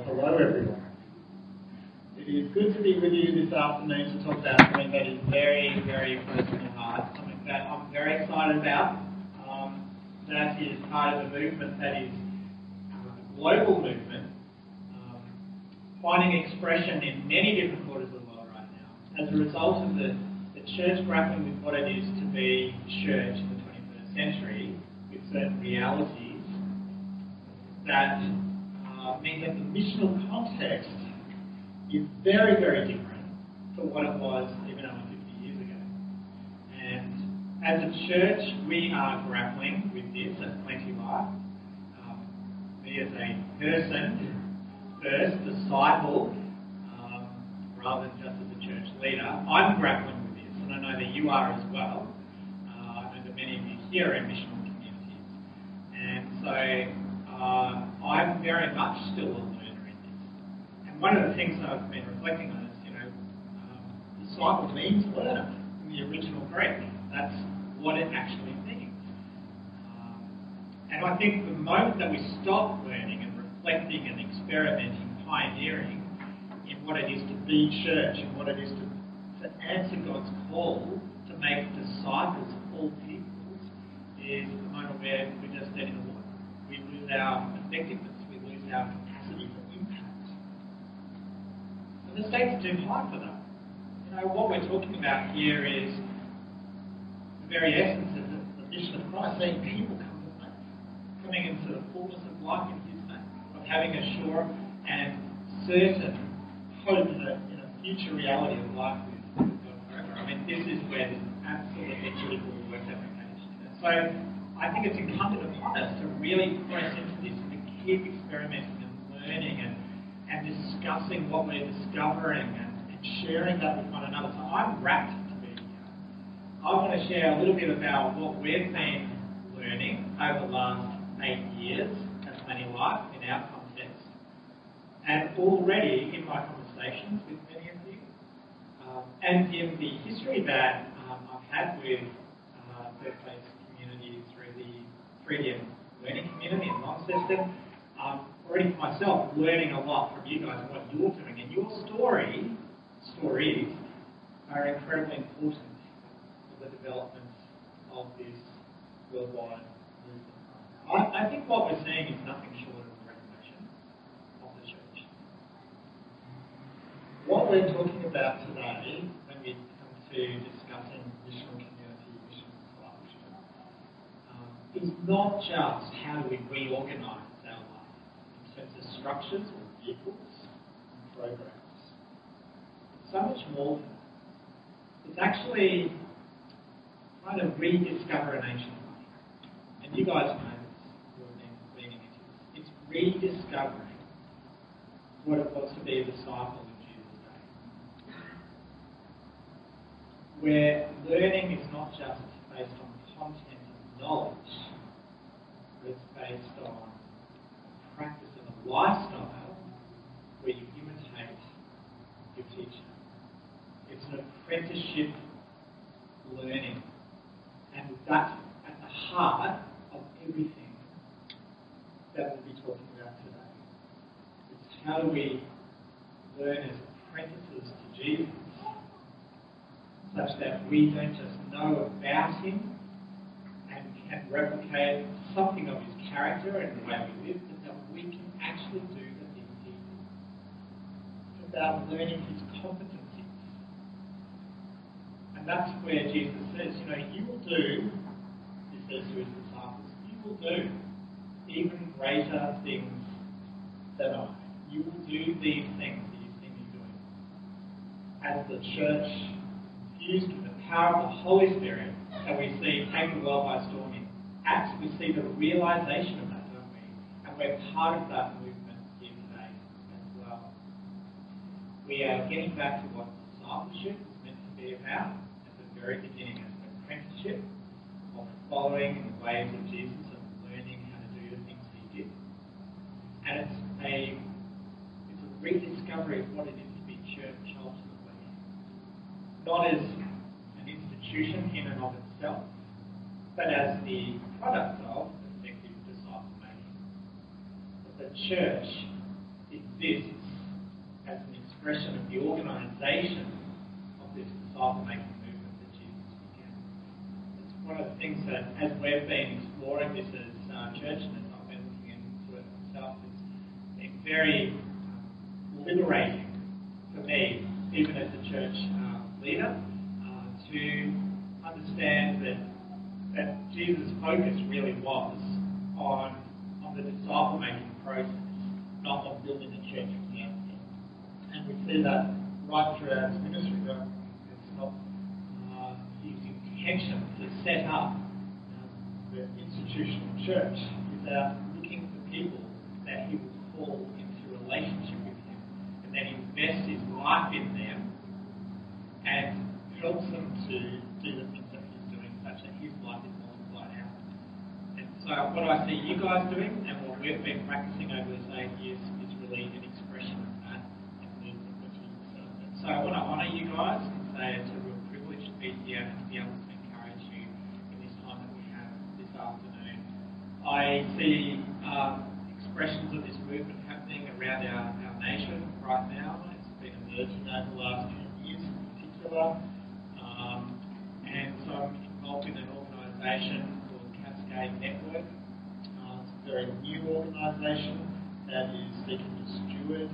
Hello everyone. It is good to be with you this afternoon to talk about something that is very, very close to my heart, something that I'm very excited about. That is part of the movement that is a global movement, finding expression in many different quarters of the world right now, as a result of the church grappling with what it is to be church in the 21st century, with certain realities that mean that the missional context is very, very different to what it was even only 50 years ago. And as a church, we are grappling with this at Plenty Life. Me as a person, first, disciple, rather than just as a church leader, I'm grappling with this, and I know that you are as well. I know that many of you here are in missional communities. And so I'm very much still a learner in this. And one of the things that I've been reflecting on is, disciple means learner in the original Greek. That's what it actually means. And I think the moment that we stop learning and reflecting and experimenting, pioneering in what it is to be church and what it is to answer God's call to make disciples of all peoples, is the moment where we're just dead in the water. We lose our effectiveness, we lose our capacity for impact. And the stakes are too high for that. What we're talking about here is the very essence of the mission of Christ, seeing people come to faith, coming into the fullness of life in His name, of having a sure and certain hope in a future reality of life with God forever. I mean, this is where this absolutely critical work application. And so I think it's incumbent upon us to really press into this and to keep experimenting and learning and discussing what we're discovering and sharing that with one another. So I'm rapt to be here. I want to share a little bit about what we've been learning over the last 8 years at Plenty Life in our context. And already in my conversations with many of you, and in the history that I've had with Third Place Community through the 3DM Learning Community in Launceston, already for myself, learning a lot from you guys and what you're doing. And your stories are incredibly important for the development of this worldwide movement. I think what we're seeing is nothing short of a renovation of the church. What we're talking about today, when we come to discussing missional community, missional discipleship, is not just how do we reorganise our life in terms of structures or vehicles and programs. So much more than that. It's actually trying to rediscover an ancient life. And you guys know this, who have been leaning into this. It's rediscovering what it was to be a disciple in Jesus' day. Where learning is not just based on content and knowledge, but it's based on a practice of a lifestyle where you imitate your teacher. It's an apprenticeship learning, and that's at the heart of everything that we'll be talking about today. It's how do we learn as apprentices to Jesus, such that we don't just know about Him and can replicate something of His character and the way we live, but that we can actually do the things He did. It's about learning His competencies. And that's where Jesus says, you will do, He says to His disciples, you will do even greater things than I. You will do these things that you've seen me doing. As the church, infused with the power of the Holy Spirit, that we see take the world by storm in Acts, we see the realisation of that, don't we? And we're part of that movement here today as well. We are getting back to what discipleship is meant to be about. Very beginning as an apprenticeship of following in the ways of Jesus and learning how to do the things He did. And it's a rediscovery of what it is to be church ultimately. Not as an institution in and of itself, but as the product of effective disciple making. But the church is exists as an expression of the organisation of this disciple-making movement that Jesus began. It's one of the things that, as we've been exploring this as church and as I've been looking into it myself, it's been very liberating for me, even as a church leader, to understand that Jesus' focus really was on the disciple-making process, not on building a church from the outside. And we see that right throughout his ministry, that it's not his intention to set up the institutional church without looking for people that he will call into relationship with him, and then invest his life in them and helps them to do the things that he's doing, such that his life is multiplied out. And so what I see you guys doing and what we've been practicing over this 8 years is really an expression of that movement that Jesus celebrated. So I want to honour you guys and say it's a real privilege to be here and to be able to encourage you in this time that we have this afternoon. I see expressions of this movement happening around our nation right now. It's been emerging over the last 10 years in particular. And so I'm involved in an organisation called Cascade Network. It's a very new organisation that is seeking to steward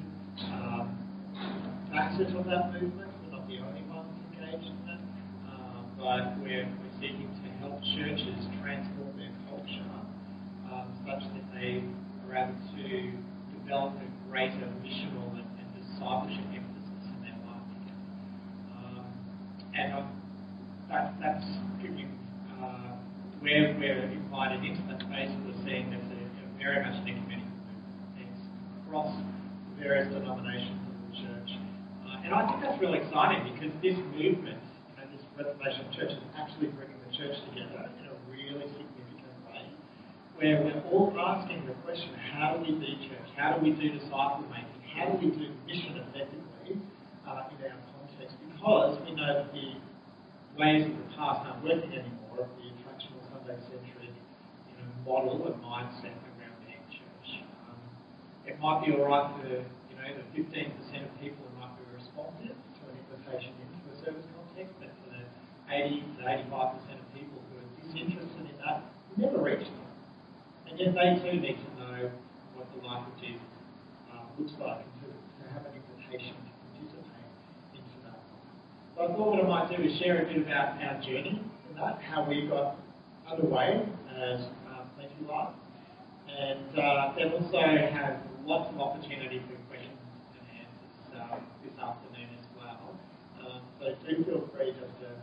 facets of that movement. We're not the only ones engaged in it, but we're seeking to help churches transform their culture such that they are able to develop a greater missional and discipleship emphasis in their life together. And that's giving where we're invited into that space. We're seeing there's a very much an ecumenical movement. It's across various denominations of the church. And I think that's really exciting because this movement, this Reformation Church, is actually bringing the church together in a really significant way, where we're all asking the question, how do we be church? How do we do disciple making? How do we do mission effectively in our context? Because we know that the ways of the past aren't working anymore, of the attractional Sunday-centric model and mindset around being church. It might be all right for the 15% of people who might be responsive to an invitation into a service context, but for the 80 to 85% of people who are disinterested in that, we never reach them. And yet they too need to know what the life of Jesus looks like and to have an invitation to participate into that. So I thought what I might do is share a bit about our journey in that, how we got underway as Thank You Live, and then also have lots of opportunity for questions and answers this afternoon as well. So do feel free just to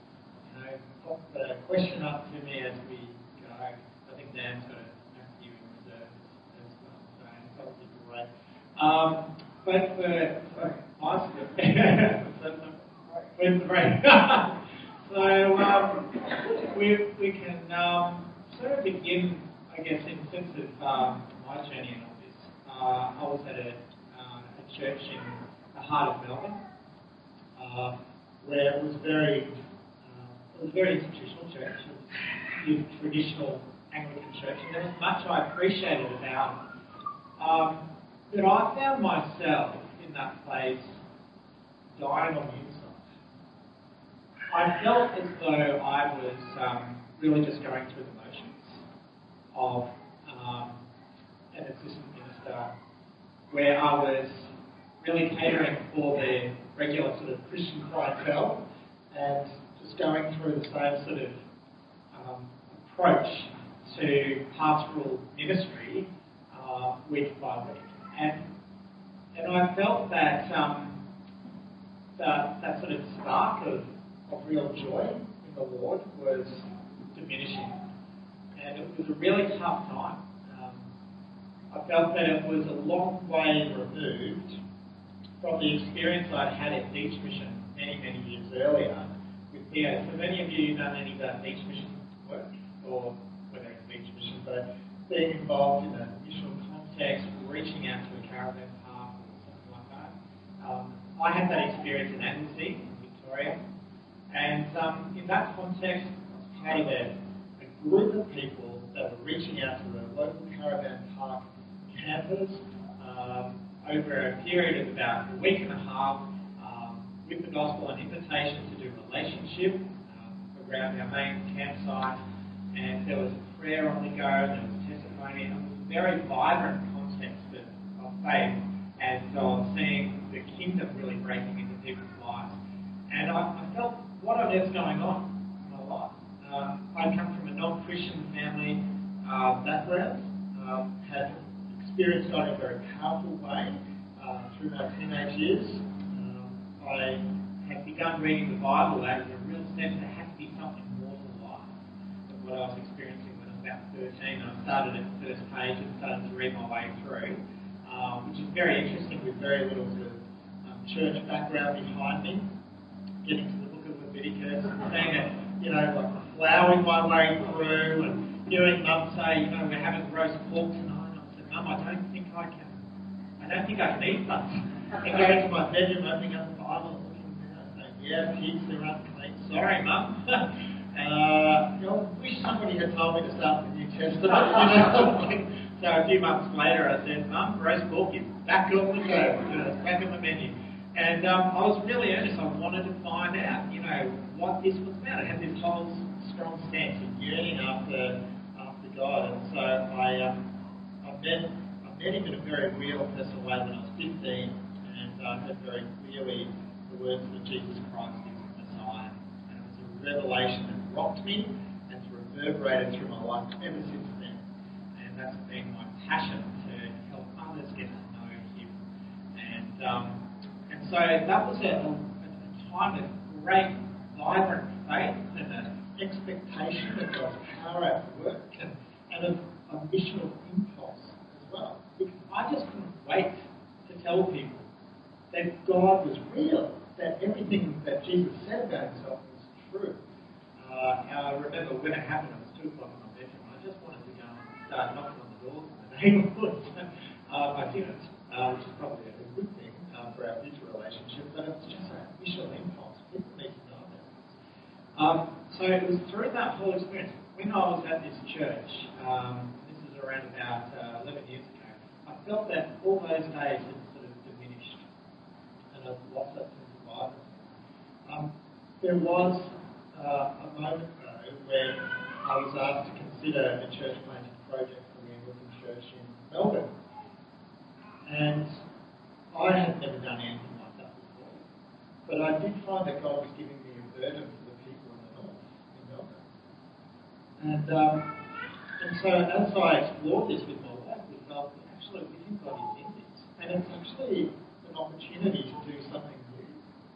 pop the question up to me as we go. I think Dan's got a few in reserve as well, so that would be great. But for when's the break? So we can sort of begin, I guess, in the sense of my journey in all this. I was at a church in the heart of Melbourne, where it was a very institutional church, the traditional Anglican church, and there was much I appreciated about it. But I found myself in that place dying on the inside. I felt as though I was really just going through the motions of an assistant minister, where I was really catering for the regular sort of Christian clientele and just going through the same sort of approach to pastoral ministry week by week. And I felt that that sort of spark of real joy in the Lord was diminishing. And it was a really tough time. I felt that it was a long way removed from the experience I'd had at Beach Mission many, many years earlier with Theo. So many of you done any of that Beach Mission work, or whether it's Beach Mission, but being involved in a missional context, reaching out to a caravan park or something like that. I had that experience in Anglesey in Victoria, and in that context, I was part of a group of people that were reaching out to the local caravan park campers. over a period of about a week and a half with the gospel, an invitation to do relationship around our main campsite, and there was a prayer on the go, there was testimony, and it was a very vibrant context of faith and of seeing the kingdom really breaking into people's lives. And I felt, what on earth's going on in my life? I come from a non-Christian family background, had experienced God in a very powerful way through my teenage years. I had begun reading the Bible out of a real sense there had to be something more to life than what I was experiencing when I was about 13. I started at the first page and started to read my way through, which is very interesting with very little sort of church background behind me. Getting to the book of Leviticus and seeing it, like plowing my way through and hearing Mum say, we're having roast pork tonight. And I said, Mum, I don't think I can eat that. And going to my bedroom, opening up the Bible and looking there and saying, yeah, pigs, they're unclean. Sorry, Mum. I wish somebody had told me to start with the New Testament. So a few months later I said, Mum, roast pork is back on the table. It's back on the menu. And I was really earnest. I wanted to find out, what this was about. I had this whole strong sense of yearning after God. And so I met him in a very real personal way when I was 15, and I heard very clearly the words that Jesus Christ is the Messiah. And it was a revelation that rocked me and it's reverberated through my life ever since then. And that's been my passion to help others get to know him. And so that was a time of great, vibrant faith and an expectation of God's power at work and of a missional impulse as well. Because I just couldn't wait to tell people that God was real, that everything that Jesus said about himself was true. I remember when it happened, it was 2 o'clock in my bedroom. I just wanted to go and start knocking on the doors in the neighbourhood. I didn't, which is probably a good thing for our future relationship, but it's just a missional impulse. People need to know about this. So it was through that whole experience. When I was at this church, this is around about 11 years ago, I felt that all those days had sort of diminished and I'd lost that sense of vibrancy. There was a moment though where I was asked to consider a church planting project for the Anglican Church in Melbourne. And I had never done anything like that before. But I did find that God was giving me a burden for the people in the north, in Melbourne. And so as I explored this with my wife, we felt that actually we think God is in this. And it's actually an opportunity to do something new.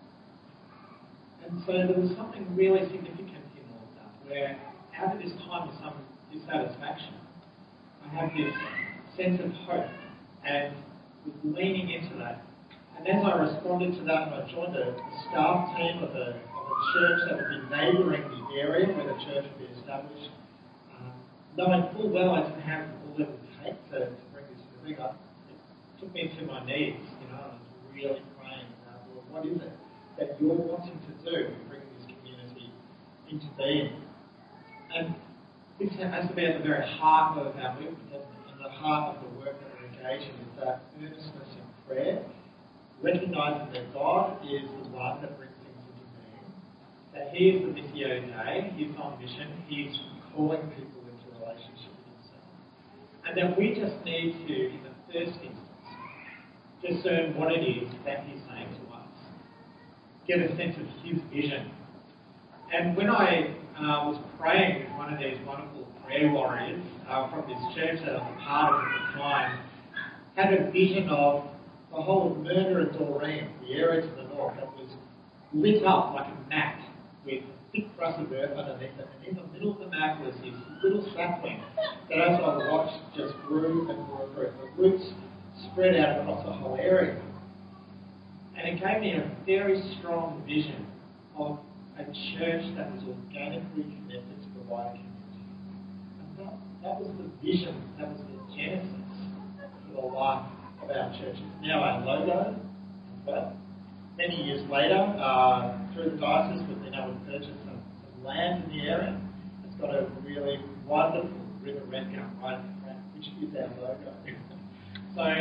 And so there was something really significant in all of that, where out of this time of some dissatisfaction, I had this sense of hope and was leaning into that. And as I responded to that, I joined a staff team of a church that would be neighbouring the area where the church would be established. Knowing full well I didn't have all it would take to bring this moving up, it took me to my knees, and I was really praying, Lord, what is it that you're wanting to do to bring this community into being? And this has to be at the very heart of our movement, doesn't it? And the heart of the work that we're engaged in is that earnestness in prayer, recognising that God is the one that brings things into being, that he is the Missio Dei, he's on mission, he's calling people into relationship with himself. And that we just need to, in the first instance, discern what it is that he's saying to us. Get a sense of his vision. And when I was praying with one of these wonderful prayer warriors from this church that I was a part of at the time, had a vision of the whole of Myrna and Doreen, the area to the north, that was lit up like a map with a thick crust of earth underneath it. And in the middle of the map was this little sapling that, as I watched, just grew and grew and grew. The roots spread out across the whole area. And it gave me a very strong vision of a church that was organically connected to the wider community. And that was the vision, that was the genesis for the life of our church. It's now our logo as well. Many years later, through the diocese, we've been able to purchase some land in the area. It's got a really wonderful river Redgum right in the front, which is our logo. So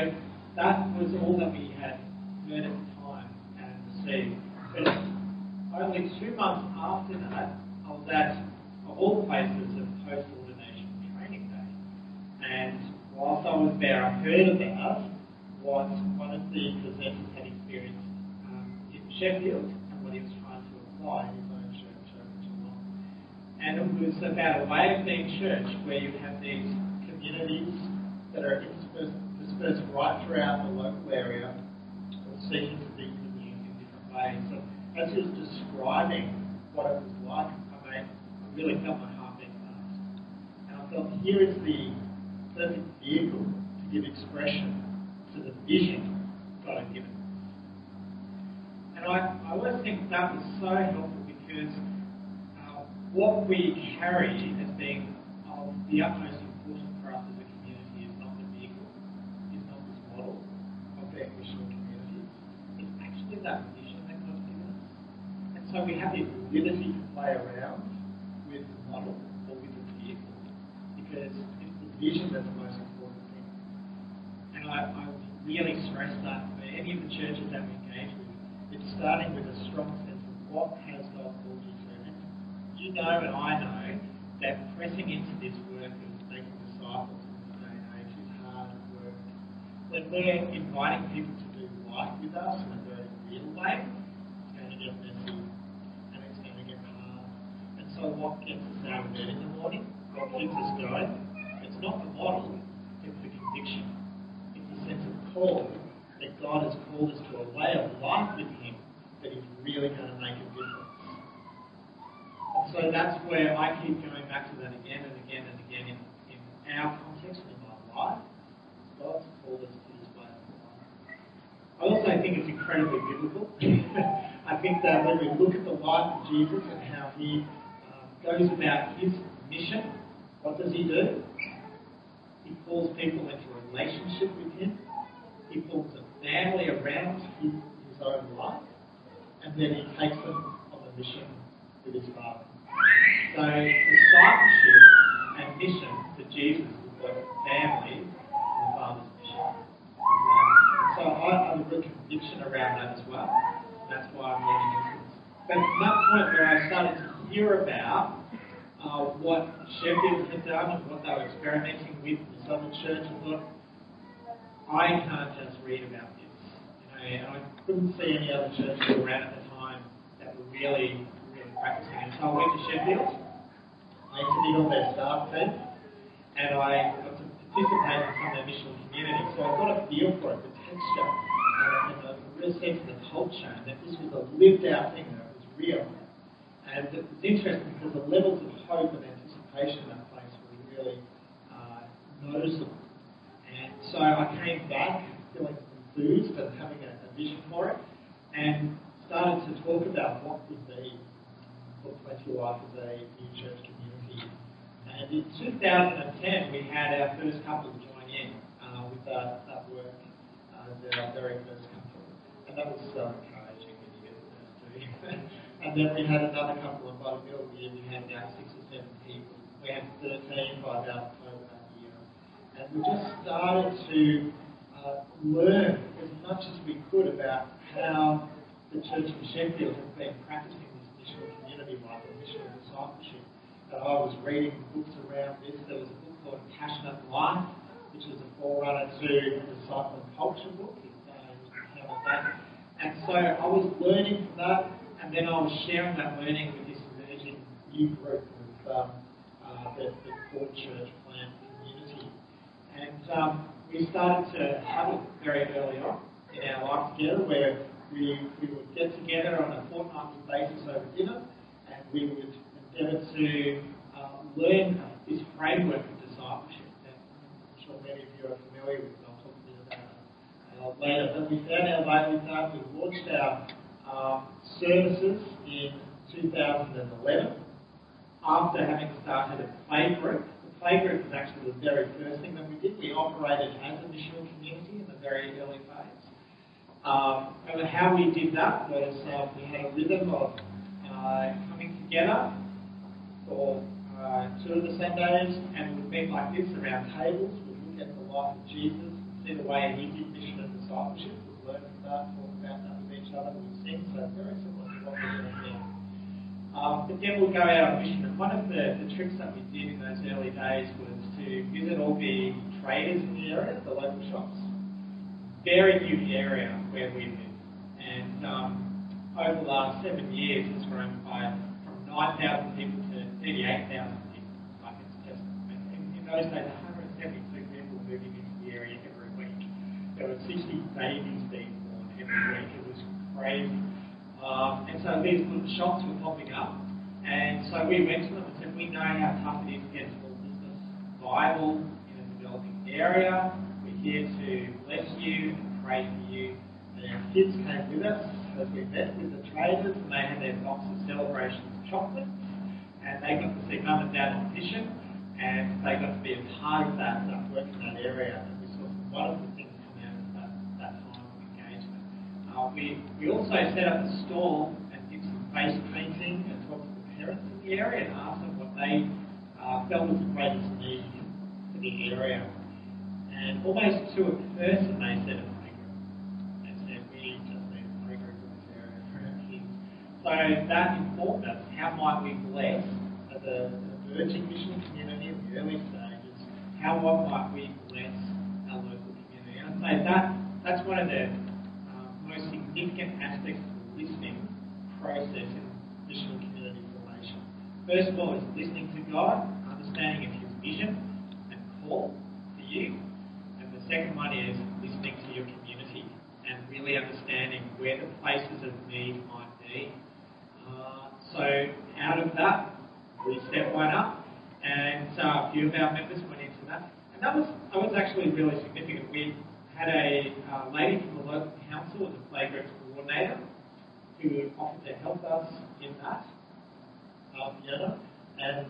that was all that we had heard at the time and received. But only 2 months after that, I was at, of all places, a post-ordination training day. And whilst I was there, I heard about what one of the presenters had experienced in Sheffield and what he was trying to apply in his own church over Geelong. And it was about a way of being church where you have these communities that are dispersed right throughout the local area, or seeking to be community in different ways. So as he was describing what it was like, I really felt my heart beat fast. And I felt here is the perfect vehicle to give expression to the vision God had given us. And I always think that was so helpful because what we carry as being of the utmost importance for us as a community is not the vehicle, is not this model of being missional communities. It's actually that vision that God's given us. And so we have this liberty to play around with the model or with the vehicle because it's the vision that's the most important thing. And I really stress that for any of the churches that we engage with, it's starting with a strong sense of what has God called you to. And you know and I know that pressing into this work of making disciples in this day and age is hard work. When we're inviting people to do life with us in a very real way, it's going to get messy and it's going to get hard. And so what gets us out of bed in the morning, what keeps us going, it's not the model, it's the conviction. It's a sense of call that God has called us to a way of life with Him that is really going to make a difference. And so that's where I keep going back to that again and again and again in our context, in my life. God's called us to this way of life. I also think it's incredibly biblical. I think that when we look at the life of Jesus and how He goes about His mission, what does He do? He calls people into a relationship with Him. He forms a family around his own life, and then He takes them on a mission with His Father. So discipleship and mission for Jesus is like a family in the Father's mission. So I have a real conviction around that as well. That's why I'm leaning into this. But from that point where I started to hear about what Sheffield had done and what they were experimenting with in the Southern Church, I thought, I can't just read about this. And I couldn't see any other churches around at the time that were really practicing. And so I went to Sheffield. I interviewed all their staff team, and I got to participate in some of their missional community. So I got a feel for it, the texture, and a real sense of the culture, and that this was a lived-out thing, that it was real. And it was interesting because the levels of hope and anticipation in that place were really noticeable. And so I came back feeling enthused and having a vision for it, and started to talk about what would be for Plenty Life as a new church community. And in 2010, we had our first couple join in with that work, our very first couple. And that was so encouraging when you get the first two. And then we had another couple, and by the middle of the year, we had about 6 or 7 people. We had 13 by about October that year. And we just started to learn as much as we could about how the Church in Sheffield has been practicing this missional community life and missional discipleship. I was reading books around this. There was a book called Passionate Life, which was a forerunner to the Disciple and Culture book. And so I was learning from that, and then I was sharing that learning with this emerging new group of the Core Church Plant community. And we started to huddle very early on in our life together, where we would get together on a fortnightly basis over dinner, and we would endeavour to learn this framework of discipleship that I'm sure many of you are familiar with, and I'll talk a bit about later. But we found our way with that. We launched our services in 2011 after having started a play group. The play group was actually the very first thing that we did. We operated as a missional community in the very early phase. And how we did that was we had a rhythm of coming together for 2 of the Sundays, and we would meet like this around tables. We'd look at the life of Jesus and see the way he did mission and discipleship. We've learned from that, talked about that with each other, we've seen, so very similar to what we're doing here. But then we'll go out on mission, and one of the tricks that we did in those early days was to visit all the traders in the area, the local shops. Very new area where we live, and over the last 7 years it's grown by from 9,000 people to 38,000 people. Like it's just, in those days, 172 people moving into the area every week. There were 60 babies being born every week. It was crazy. And so these little shops were popping up, and so we went to them and said, we know how tough it is to get small business viable in a developing area. We're here to bless you and pray for you. And our kids came with us as we met with the traders, and they had their box of Celebrations chocolates, and they got to see Mum and Dad on mission, and they got to be a part of that work in that area. And we saw some wonderful things come out of that time of engagement. We also set up a stall and did some face painting and talked to the parents in the area and asked them what they felt was the greatest need for the area. And almost to a person they said a playgroup. They said, we just need a playgroup in this area for our kids. So that informed us, how might we bless as a emerging mission community in the early stages, how might we bless our local community? And I'd say that's one of the most significant aspects of the listening process in missional community formation. First of all is listening to God, understanding of his vision and call for you. And the second one is listening to your community and really understanding where the places of need might be. So out of that, we set one up, and a few of our members went into that. And that was actually really significant. We had a lady from the local council as a playgroup coordinator who offered to help us in that, Fiona. And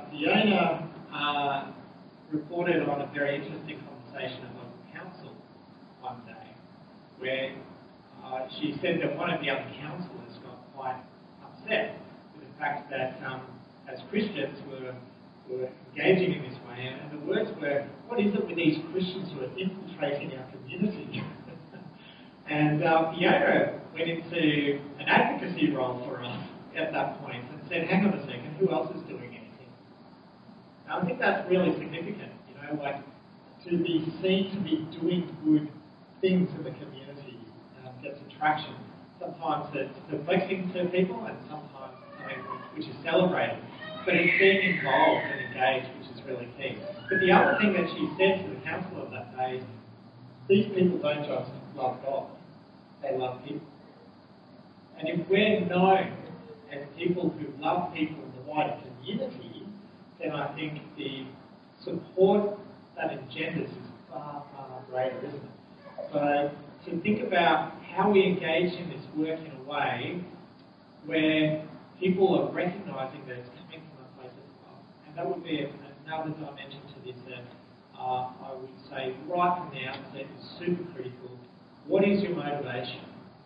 Fiona reported on a very interesting conversation at local council one day where she said that one of the other councillors got quite upset with the fact that as Christians were engaging in this way, and the words were, what is it with these Christians who are infiltrating our community? And Fiona went into an advocacy role for us at that point and said, hang on a second, who else is doing anything? Now, I think that's really significant, like to be seen to be doing good things in the community gets attraction. Sometimes it's perplexing to people and sometimes something which is celebrated. But it's being involved and engaged, which is really key. But the other thing that she said to the council of that day is, these people don't just love God, they love people. And if we're known as people who love people in the wider community, then I think the support that engenders is far, far greater, isn't it? So to think about how we engage in this work in a way where people are recognising that it's coming from a place of love. And that would be another dimension to this that I would say right from the outset is super critical. What is your motivation?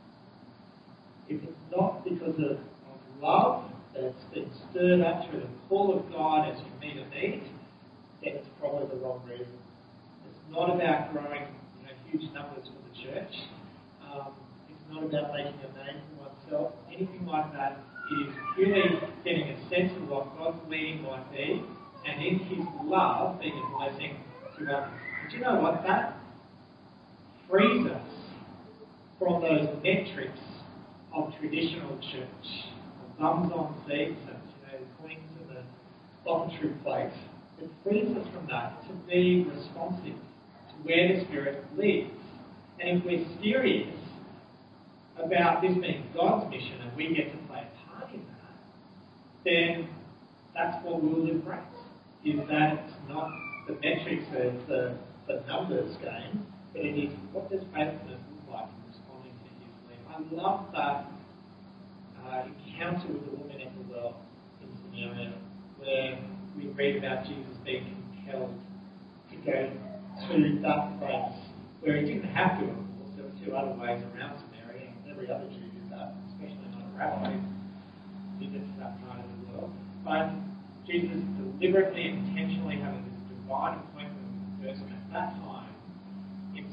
If it's not because of love that's been stirred up through the call of God as you meet a need, then it's probably the wrong reason. It's not about growing huge numbers for the church. It's not about making a name for oneself. Anything like that. It is purely getting a sense of what God's leading might be, and in his love being a blessing to others. But you know what? That frees us from those metrics of traditional church, the bums on seats and the coins and the lavatory plates. It frees us from that to be responsive to where the Spirit leads. And if we're serious about this being God's mission and we get to play a part in that, then that's what we'll embrace, is that it's not the metrics of the numbers game, but it is what does faithfulness look like in responding to his lead. I love that encounter with the woman at the well in Samaria, where we read about Jesus being compelled to go to that place where he didn't have to, of course. There were two other ways around Samaria, and every other Jew did that, especially not a rabbi visit to that part of the world. But Jesus deliberately, intentionally having this divine appointment with the person at that time in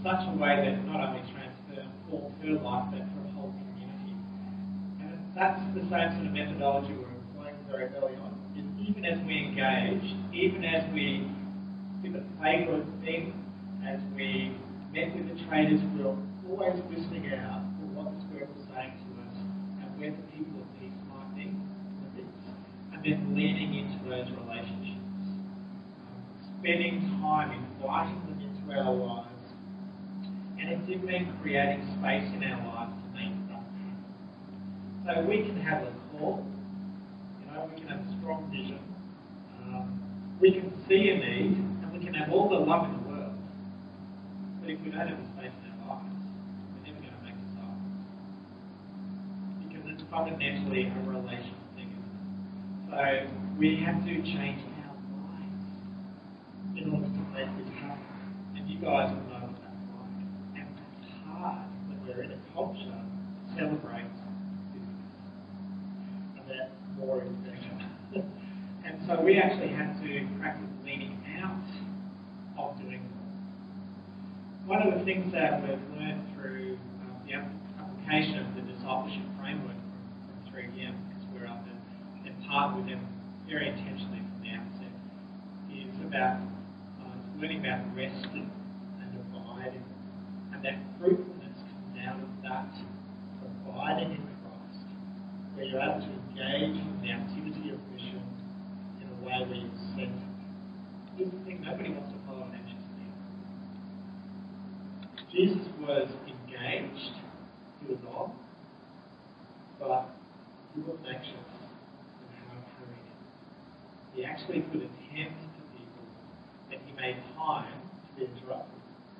such a way that not only transformed her life, but her whole community. And that's the same sort of methodology we're employing very early on. Is even as we engage, even as we did the favourite thing, as we met with the traders, we were always listening out for what the Spirit was saying to us and where the people of peace might be in the midst, and then leaning into those relationships. Spending time inviting them into our lives, and it did mean creating space in our lives to make that happen. So we can have a call, we can have a strong vision, we can see a need, and we can have all the love in the world. But if we don't have a space in our lives, we're never going to make it up. Because it's fundamentally a relational thing, isn't it? So we have to change our minds in order to make this happen. And you guys will know what that's like. And it's hard when we're in a culture that celebrates business. And that more is better. And so we actually have to practice leaning out of doing more. One of the things that we've learned through the application of the discipleship framework from 3DM, because we're up and partnered with them very intentionally from the outset, is about learning about resting and abiding, and that fruitfulness comes out of that abiding in Christ, where you're able to engage in the activity of mission in a way where you're centered. Here's the thing, nobody wants to follow an anxious leader. Jesus was engaged, he was on, but he wasn't anxious in how to carry it. He actually could attend to people that he made time to be interrupted.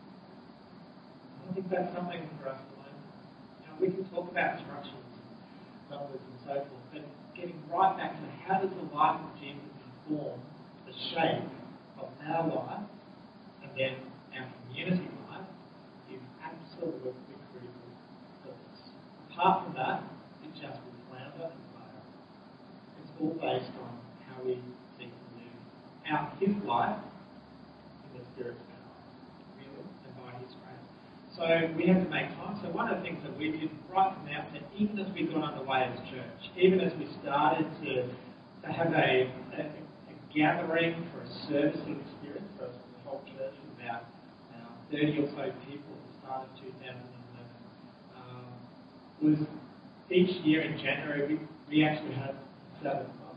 I think that's something for us to learn. We can talk about instructions and numbers and so forth, but getting right back to how does the life of Jesus inform the shape of our life and then our community life is absolutely critical for us. Apart from that, it just will flounder and fail. It's all based on how we seek to live out his life in the Spirit's power, really, and by his grace. So we have to make time. So one of the things that we did right from the outset, even as we got underway as a church, even as we started to have a gathering for a servicing experience for the whole church with about 30 or so people at the start of 2011, was each year in January we actually had a Sabbath month.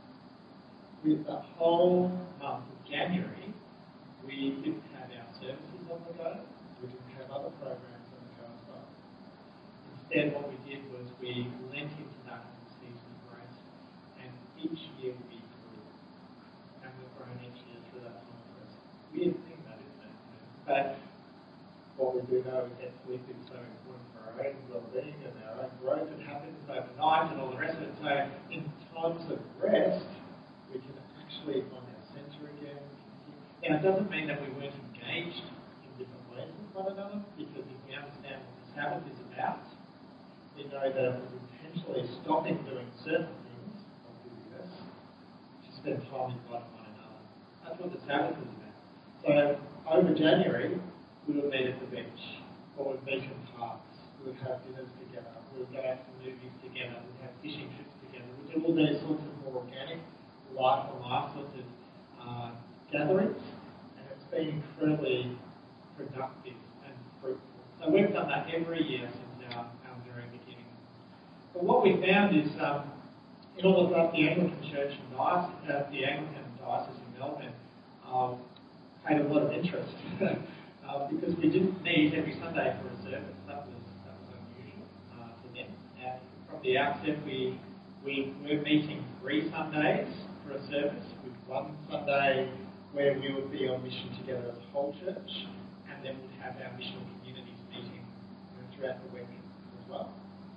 With the whole month of January, we didn't have our services on the go. We didn't have other programs on the go as well. Instead, what we did was we lent into that as a season of grace, and each year we grew. And we've grown each year through that time for us. Weird thing, that, isn't it? But what we do know is that sleep is so important for our own well-being and our own growth. It happens overnight and all the rest of it. So in times of rest, we can actually find our centre again. Now, it doesn't mean that we weren't engaged in different ways with one another, because if we understand what the Sabbath is about, we know that it was intentionally stopping doing certain things of busyness to spend time inviting one another. That's what the Sabbath is about. So over January, we would meet at the beach, or we'd meet in parks, we would have dinners together, we would go out to movies together, we'd have fishing trips together, we'd do all these sorts of more organic, life-on-life sorts of gatherings, and it's been incredibly productive and fruitful. So we've done that every year since our very beginning. But what we found is, in all of the Anglican Church and the Anglican Diocese in Melbourne paid a lot of interest. Because we didn't meet every Sunday for a service. That was unusual for them. And from the outset, we were meeting 3 Sundays for a service, with one Sunday where we would be on mission together as a whole church, and then we'd have our missional communities meeting throughout the week as well.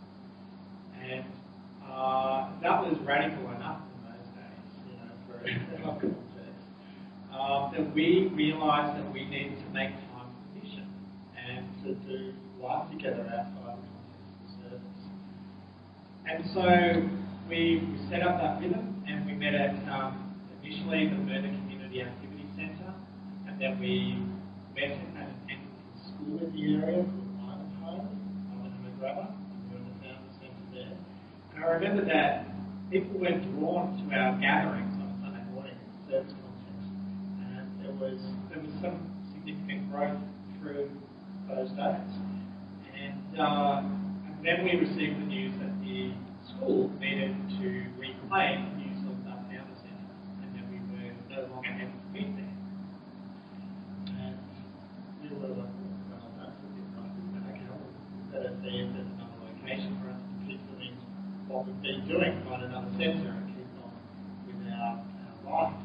And that was radical enough in those days, for a local church, that we realised that we needed to make time for mission and to do life together outside the context of the service. And so we set up that rhythm, and we met at initially the Murdoch Community Activity Centre, and then we met at an Anglican school school in the area called Ivanhoe, in Magrava, and we were in the Founders Centre there. And I remember that people were drawn to our gatherings on a Sunday morning in the service context, and there was some significant growth through those days. And then we received the news that the school needed to reclaim the use of the Founders Centre, and that we were no longer able to meet there. And we were like, well, that's a bit rough, isn't it? Okay, well, we better see if there's another location for us to keep doing what we've been doing, find another centre and keep on with our life.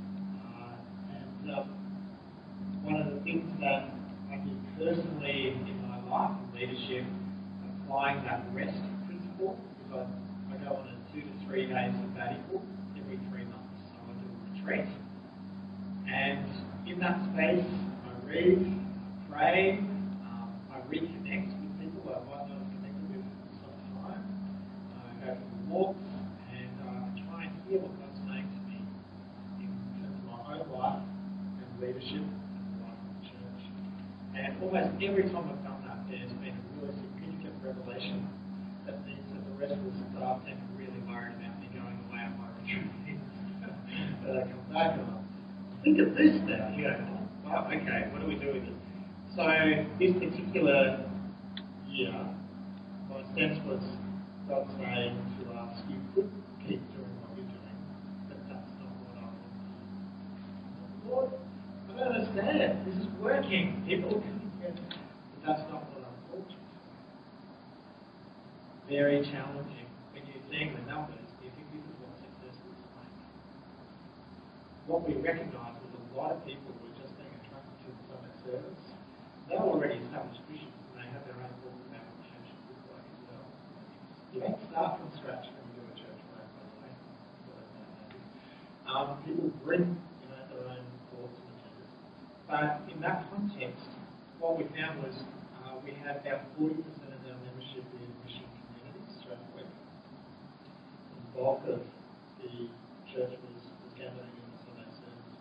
One of the things that I did personally in my life and leadership, applying that rest principle, because I go on a 2 to 3 day sabbatical every 3 months. So I do a retreat. And in that space, I read, I pray, I reconnect with people I might not have connected with for some time. I go for walks, and I try and hear what God's saying to me in terms of my own life and leadership and the life of the church. And almost every time I've done that, there's been a really significant revelation that means that the rest of the staff team are really worried about me going away on my retreat. But I come back and I think of this now. You go, oh, wow, okay, what do we do with it? So this particular year, my sense was God saying to us, you could keep doing what you're doing, but that's not what I want to do. Lord, I don't understand. This is working. People can get it, but that's not what I thought you for. Very challenging when you're seeing the numbers. Do you think this is what success looks like? What we recognise was a lot of people were just being attracted to the Sunday service. They're already established Christians and they have their own thoughts about what church should look like as well. You don't start from scratch when you do a church plan, by the way. People bring their own thoughts and agendas. But in that context, what we found was we had about 40% of our membership in mission communities throughout the week. The bulk of the church was gathering in the Sunday service.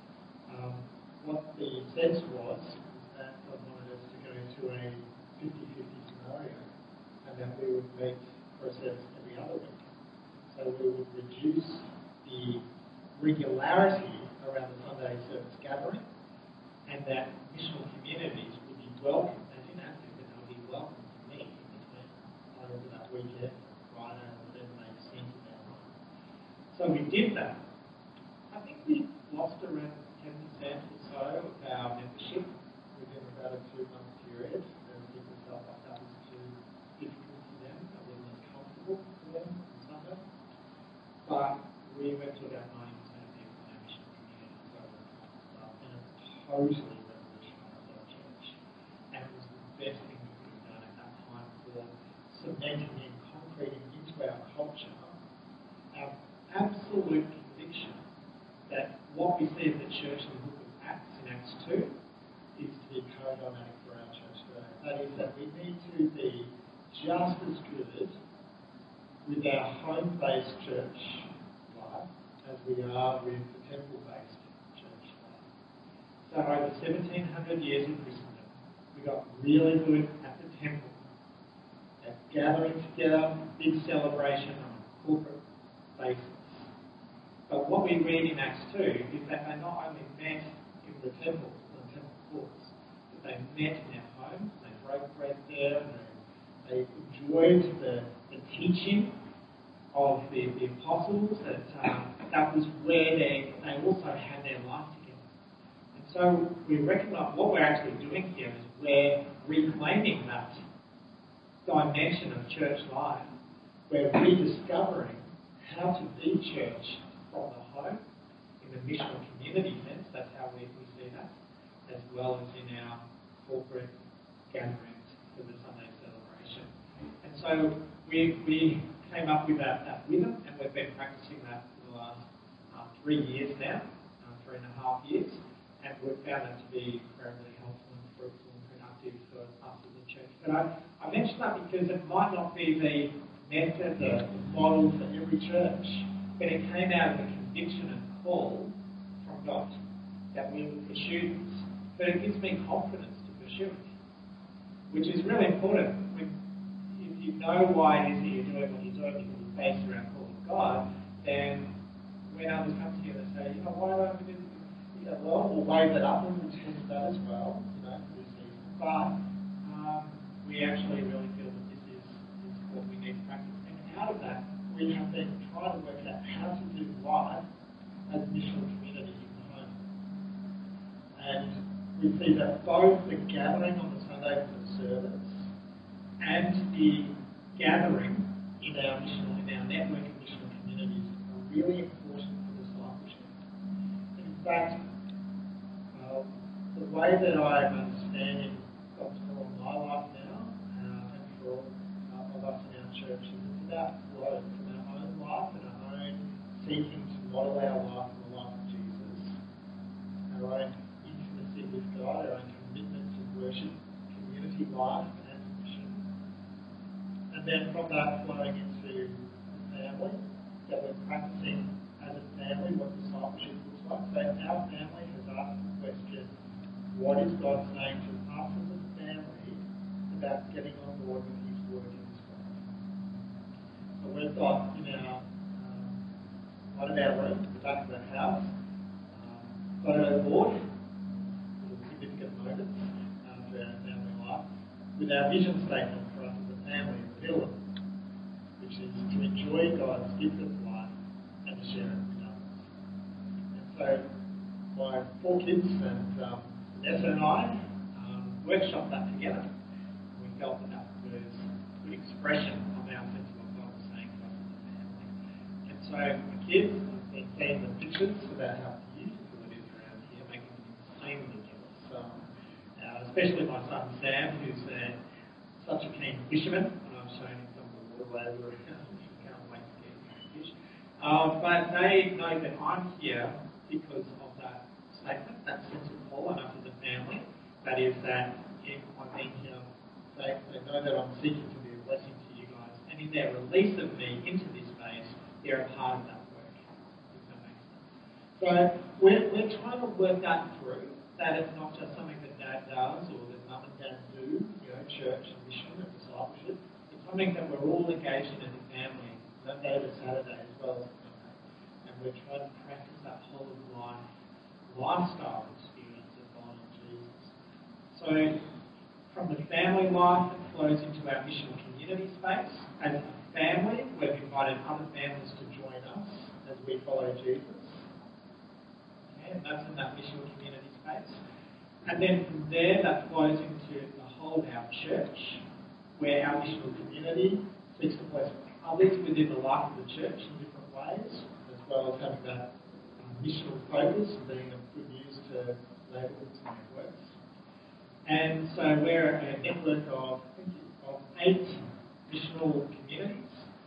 What the sense was that God wanted us to go into a 50-50 scenario, and that we would meet for a service every other week. So we would reduce the regularity around the Sunday service gathering, and that missional communities would be welcome. They didn't have to, but they would be welcome to meet in between over that weekend, Friday, or whatever they sent in their mind. So we did that. I think we lost around 10% or so of our membership within about a 2-month period, and people felt like that was too difficult for them, that wasn't as comfortable for them on Sunday. But we went to about 90% of people in our mission community over a month, and it totally revolutionised our church. And it was the best thing we could have done at that time for cementing and concreting into our culture our absolute conviction that what we see in the church in the book of Acts, in Acts 2, is to be paradigmatic for our church today. That is that we need to be just as good with our home-based church life as we are with the temple-based church life. So over 1,700 years in Christendom, we got really good at the temple, at gathering together, big celebration on a corporate basis. But what we read in Acts 2 is that they not only met in the temple, or the temple courts, but they met in their homes, they broke bread there, and they enjoyed the teaching of the apostles, that was where they also had their life together. And so we recognise what we're actually doing here is we're reclaiming that dimension of church life. We're rediscovering how to be church from the home, in the missional community sense, that's how we see that, as well as in our corporate gatherings for the Sunday celebration. And so we came up with that rhythm, and we've been practicing that for the last 3 years now, 3.5 years, and we've found that to be incredibly helpful and fruitful and productive for us as a church. But I mention that because it might not be the method, the model for every church, but it came out of the conviction and call from God that we will pursue this. But it gives me confidence to pursue it. which is really important. If you know why it is that you're doing what you're doing because it's based around calling God, then when others come to you and say, why don't we do this? Well, we'll wave that up and we'll talk about that as well, for this season. But we actually really feel that this is what we need to practice. And out of that, we have been trying to work out how to do life as a missional community in the home. And we see that both the gathering on the Sunday for the service and the gathering in our network of missional communities are really important for discipleship. And in fact, the way that I'm understanding God's call in my life now, and for all of us in our church, is it's about growth in our own life and our own seeking to model our life in the life of Jesus, our own intimacy with God, our own commitment to worship, community life, and mission. And then from that flowing into the family, that we're practicing as a family what discipleship looks like. So our family has asked the question, what is God saying to us as a family about getting on board with His work in this world? So we've got in one of our rooms, at the back of the house, photo board with significant moments for our family life, with our vision statement for us as a family in the middle of it, which is to enjoy God's gift of life and to share it with others. And so my 4 kids and Vanessa and I workshopped that together. We felt that was a good expression of our sense of what God was saying to us as a family. And so my kids have been seeing the pictures about how beautiful it is around here, making them insanely jealous. Especially my son Sam, who's such a keen fisherman, and I've shown him some of the waterways around. Can't wait to get fish. But they know that I'm here because of that statement, that sense of call on us as a family. That is that if I'm being here, they know that I'm seeking to be a blessing to you guys. And in their release of me into this space, they're a part of that work, if that makes sense. So we're trying to work that through, that it's not just something that Dad does or that Mum and Dad do, church and mission and discipleship. It's something that we're all engaged in as a family, Monday to Saturday as well as Sunday. And we're trying to practice that whole of life lifestyle experience of following Jesus. So from the family life, it flows into our missional community space. As a family, we've invited other families to join us as we follow Jesus. Okay, and that's in that missional community space. And then from there, that flows into the whole of our church, where our missional community seeks to bless others within the life of the church in different ways, as well as having that missional focus and being a good news to neighbourhoods and networks. And so we're a network of 8 missional communities.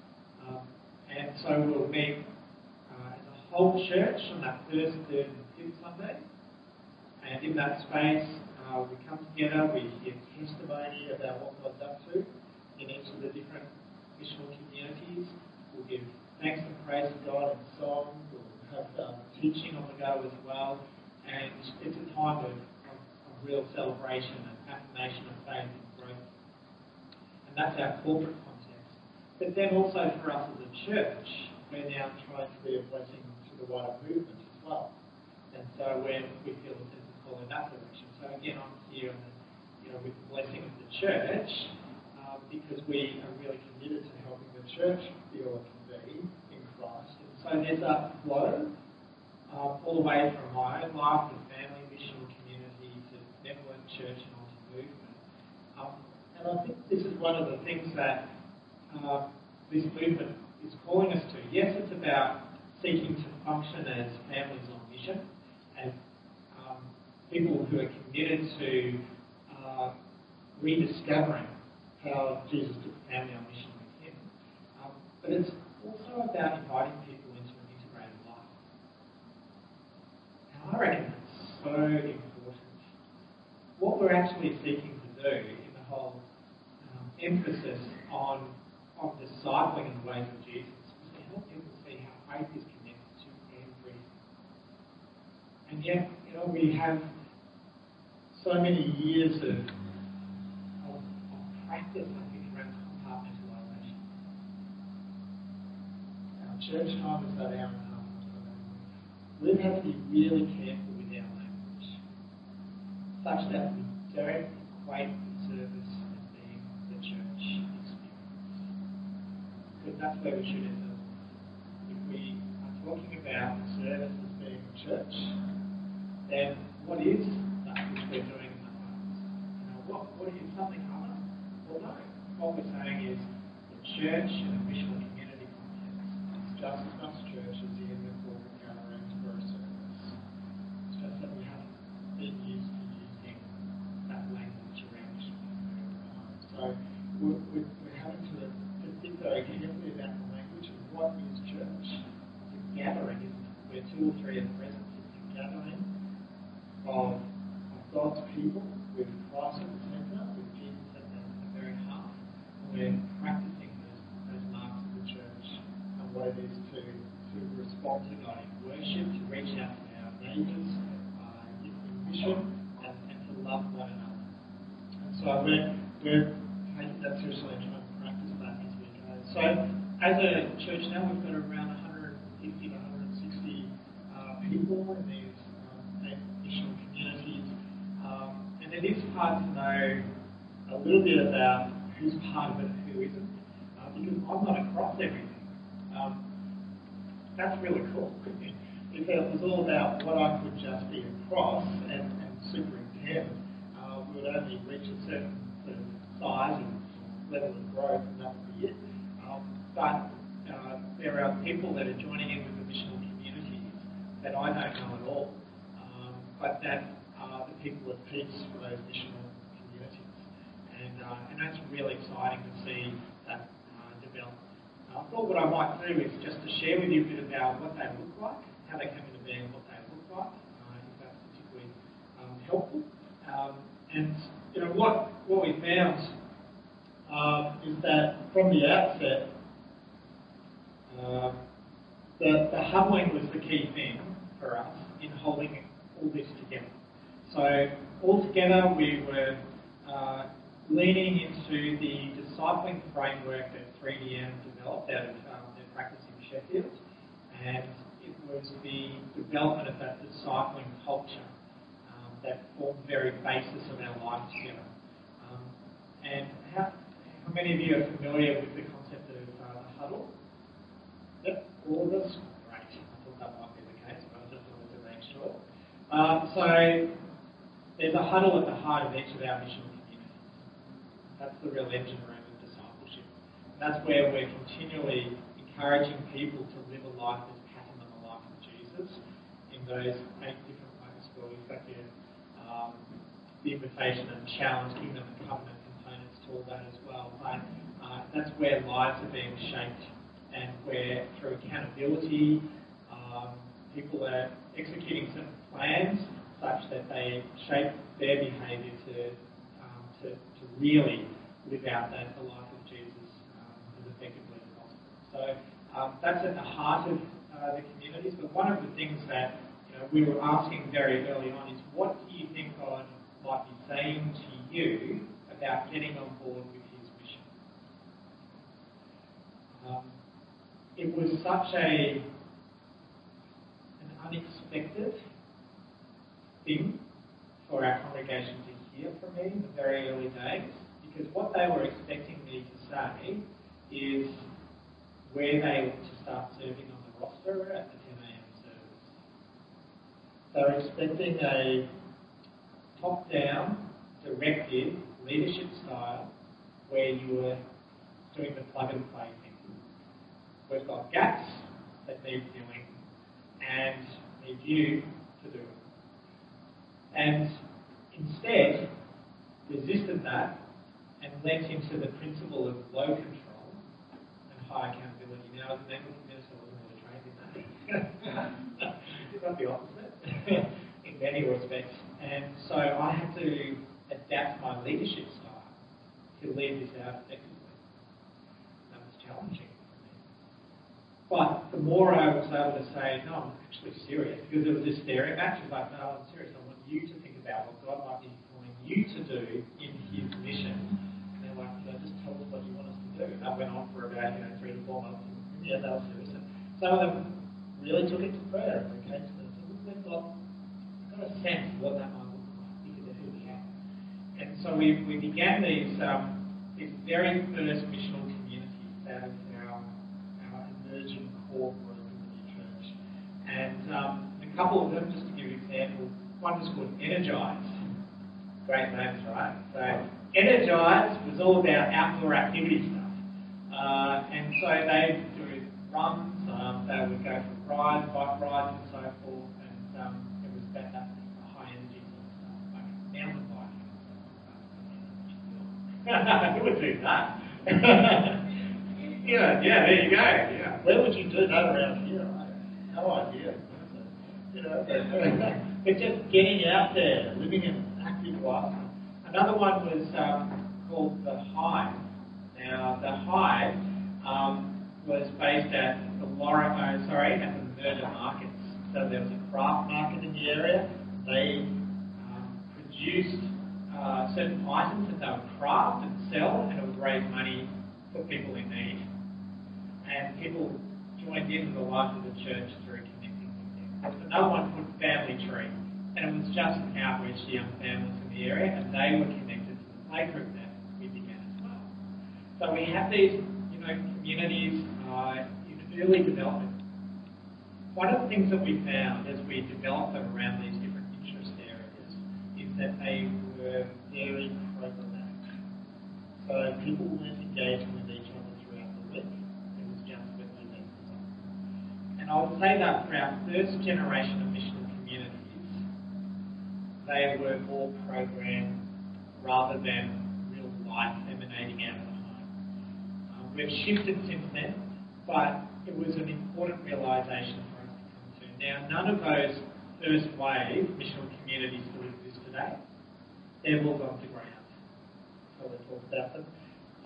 And so we'll meet as a whole church on that first, third and fifth Sunday. And in that space, we come together, we hear testimony about what God's up to in each of the different missional communities. We'll give thanks and praise to God in song. We'll have teaching on the go as well. And it's a time of real celebration and affirmation of faith and growth. And that's our corporate context. But then also for us as a church, we're now trying to be a blessing to the wider movement as well. And so we feel a sense of call in that direction. So again, I'm here with the blessing of the church because we are really committed to helping the church feel it can be in Christ. And so there's that flow all the way from my own life, the family, missional community, to network, church, and on to movement. And I think this is one of the things that this movement is calling us to. Yes, it's about seeking to function as families on mission, as people who are committed to rediscovering how Jesus took the family on mission with him. But it's also about inviting people into an integrated life. And I reckon that's so important. What we're actually seeking to do in the whole emphasis on discipling in the ways of Jesus is to help people see how faith is connected to everything. And yet, we have so many years of practice, I think, around compartmentalisation. Our church time is about an hour and a half. We have to be really careful with our language, such that we don't equate the service as being the church experience. Because that's where we should end up. If we are talking about the service as being the church, then what is that which we're doing in the homes? What is something other? Well, no. What we're saying is the church in a missional community context is just as much church as in the corporate gatherings for a service. It's just that we haven't been used to using that language around missional community homes. So we're having to think very carefully about the language of what is church. It's a gathering, isn't it? Where two or three are present. It's a gathering of God's people with Christ at the centre, with Jesus at the very heart. We're practicing those marks of the church and what it is to respond to God in worship, to reach out to our neighbours in mission, and to love one another. And so we're taking that seriously and trying to practice that as we go. So as a church now, we've got around 150 to 160 people in these missional communities. And it is hard to know a little bit about who's part of it and who isn't, because I'm not across everything. That's really cool. If it was all about what I could just be across and superintend, we would only reach a certain sort of size and level of growth, and that would be it. But there are people that are joining in with the missional communities that I don't know at all, but that are the people of peace for those missional communities. And that's really exciting to see that develop. I thought what I might do is just to share with you a bit about what they look like, how they come into being, what they look like, if that's particularly helpful. And what we found is that from the outset, the huddling was the key thing for us in holding all this together. So altogether we were leaning into the discipling framework that 3DM developed out of their practice in Sheffield, and it was the development of that discipling culture that formed the very basis of our life together. And how many of you are familiar with the concept of the huddle? Yep, all of us? Great. I thought that might be the case, but I just wanted to make sure. So there's a huddle at the heart of each of our missional communities. That's the real engine room of discipleship. That's where we're continually encouraging people to live a life that's patterned on the life of Jesus in those 8 different ways. Well, we've got the invitation and challenge, kingdom and covenant components to all that as well. But that's where lives are being shaped, and where through accountability, people are executing certain plans such that they shape their behaviour to really live out the life of Jesus as effectively as possible. So that's at the heart of the communities. But one of the things that we were asking very early on is, what do you think God might be saying to you about getting on board with His mission? It was such an unexpected thing for our congregation to hear from me in the very early days, because what they were expecting me to say is where they want to start serving on the roster at the 10 a.m. service. They were expecting a top-down, directive leadership style where you were doing the plug-and-play thing. We've got gaps that need filling and need you to do it. And instead, resisted that and went into the principle of low control and high accountability. Now, as an Anglican minister, I wasn't really trained in that. It's not the opposite in many respects. And so I had to adapt my leadership style to lead this out effectively. That was challenging for me. But the more I was able to say, no, I'm actually serious, because there was this staring match. It was like, no, I'm serious. I want you to think about what God might be calling you to do in His mission. And they're like, went on for about 3 to 4 months in the SL service. And some of them really took it to prayer. And they came to them and said, we've got a sense of what that might look like because of who we are. And so we began these very first missional communities out of our emerging core group in the new church. And a couple of them, just to give you an example, one was called Energize. Great names, right? So Energize was all about outdoor activity stuff. And so they do runs, they would go for rides, bike rides and so forth, and it was that high energy sort of stuff, like mountain biking. Who would do that? yeah, there you go. Yeah. Where would you do that around here? I have no idea. But just getting out there, living an active life. Another one was called The Hive. Now, The Hive was based at the Murder Markets. So there was a craft market in the area. They produced certain items that they would craft and sell, and it would raise money for people in need. And people joined into the life of the church through connecting with them. There was another one called Family Tree, and it was just an outreach to young families in the area, and they were connected to the play group that we began as well. So we have these, communities in early development. One of the things that we found as we developed them around these different interest areas is that they were very programmatic. So people weren't engaging with each other throughout the week. It was just when we met them. And I would say that for our first generation of missional communities, they were more programmed rather than real life emanating out of the home. We've shifted since then, but it was an important realisation for us to come to. Now, none of those first wave missional communities still exist today. They've all gone to ground. So we'll talk about them.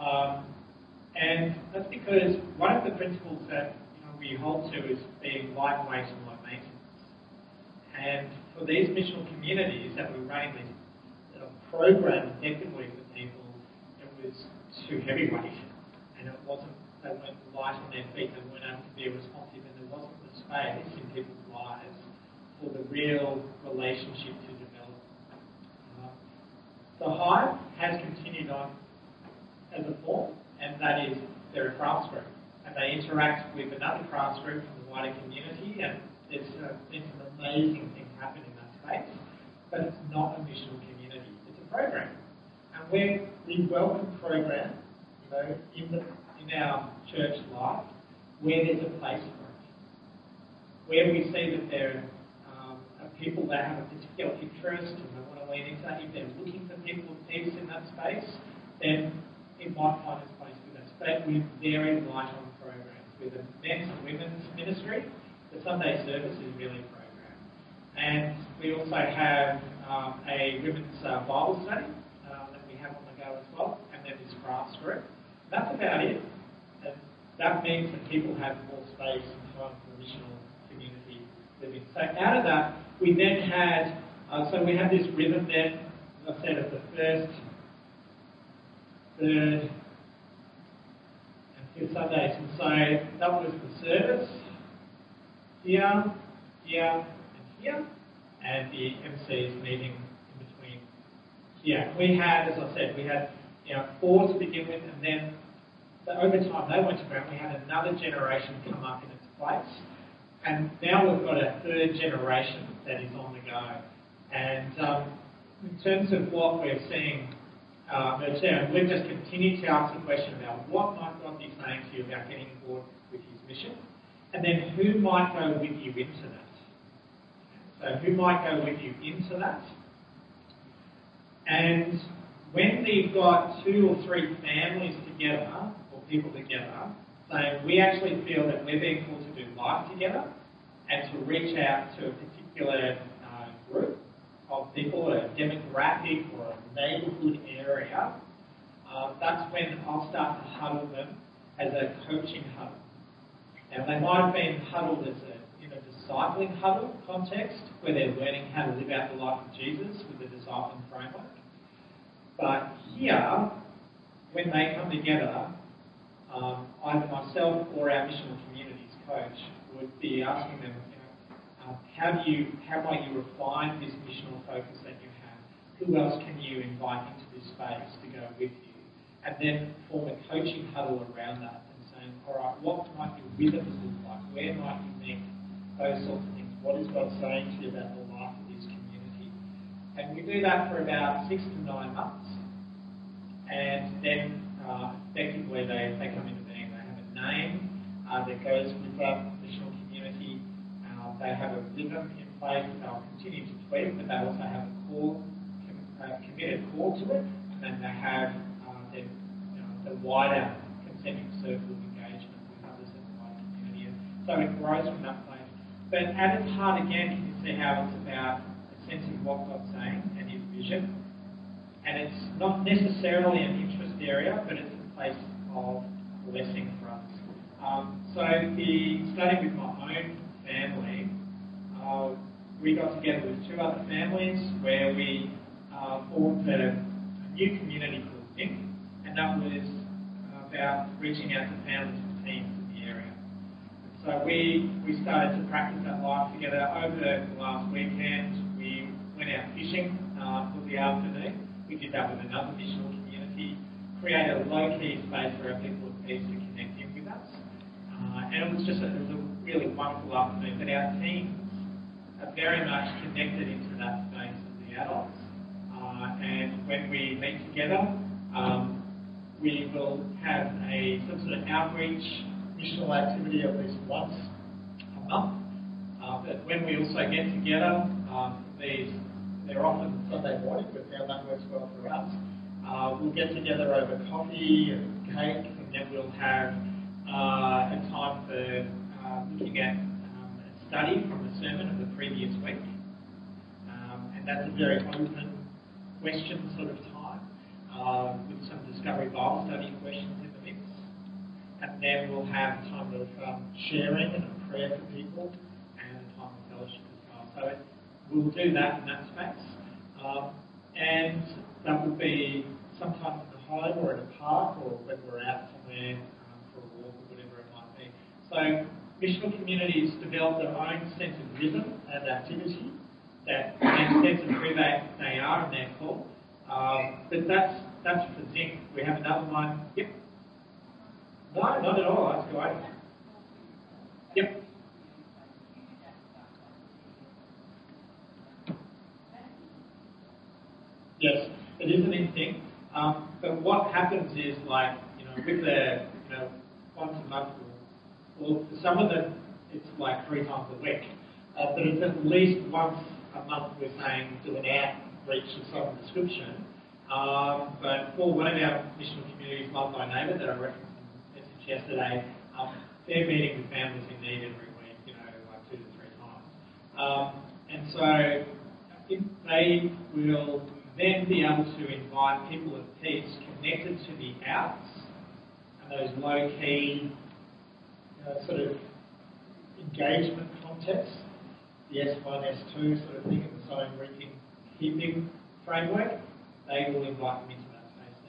And that's because one of the principles that we hold to is being lightweight and low maintenance. And for these missional communities that were running this program effectively for people, it was too heavyweight. And they weren't light on their feet, they weren't able to be responsive, and there wasn't the space in people's lives for the real relationship to develop. The Hive has continued on as a form, and that is they're a crafts group. And they interact with another crafts group from the wider community, and there's been some amazing things happen in that space. But it's not a missional community, it's a program. And we welcome program, in our church life, where there's a place for it. Where we see that there are people that have a particular interest and they want to lean into that. If they're looking for people with peace in that space, then it might find its place with us. But we're very light on programs. With a men's and women's ministry, the Sunday service is really a program. And we also have a women's Bible study that we have on the go as well, and then this crafts group. That's about it. And that means that people have more space and time for missional community living. So out of that, we then had, we had this rhythm then, as I said, of the first, third, and fifth Sundays. And so that was the service, here, and here, and the MCs meeting in between here. We had, as I said, we had 4 to begin with, and then over time they went to ground. We had another generation come up in its place, and now we've got a third generation that is on the go. And in terms of what we're seeing emerge there, we've just continued to ask the question about what might God be saying to you about getting on board with His mission, and then who might go with you into that. So who might go with you into that? And when we've got 2 or 3 families together, or people together, saying we actually feel that we're being called to do life together and to reach out to a particular group of people, a demographic or a neighbourhood area, that's when I'll start to huddle them as a coaching huddle. Now, they might have been huddled in a discipling huddle context where they're learning how to live out the life of Jesus with the discipling framework. But here, when they come together, either myself or our missional communities coach would be asking them, how might you refine this missional focus that you have? Who else can you invite into this space to go with you? And then form a coaching huddle around that and saying, all right, what might your rhythms look like? Where might you meet? Those sorts of things. What is God saying to you about the life of this community? And we do that for about 6 to 9 months. And then effectively they come into being. They have a name that goes with that missional community. They have a rhythm in place that they'll continue to tweak, but they also have a core, committed core to it. And then they have the wider concentric circle of engagement with others in the wider community. So it grows from that place. But at its heart, again, you can see how it's about sensing what God's saying and His vision. And it's not necessarily an interest area, but it's a place of blessing for us. Starting with my own family, we got together with 2 other families where we formed a new community called Think, and that was about reaching out to families and teams in the area. So we started to practice that life together. Over the last weekend, we went out fishing for the afternoon. We did that with another missional community, created a low-key space for our people of peace to connect in with us. And it was a really wonderful afternoon. But our teams are very much connected into that space of the adults. And when we meet together, we will have some sort of outreach missional activity at least once a month. But when we also get together, they're often Sunday morning, but now that works well for us. We'll get together over coffee and cake, and then we'll have a time for looking at a study from the sermon of the previous week. And that's a very open question sort of time, with some Discovery Bible study questions in the mix. And then we'll have a time of sharing and a prayer for people, and a time of fellowship as well. So we'll do that in that space. And that will be sometime in the home or at a park, or when we're out somewhere for a walk or whatever it might be. So missional communities develop their own sense of rhythm and activity that makes sense of who they are and their call. But that's for Zinc. We have another one. Yep. No, not at all. That's great. Yep. Yes, it is an instinct. But what happens is, with the, once a month, or for some of them, it's like 3 times a week. But it's at least once a month we're saying do an outreach of some description. But for one of our missional communities, Love Thy Neighbour, that I referenced in the message yesterday, they're meeting with families in need every week, like 2 to 3 times. And so they will then be able to invite people of peace connected to the outs and those low-key sort of engagement contexts, the S1, S2 sort of thing, in the sowing, reaping, keeping framework. They will invite them into that space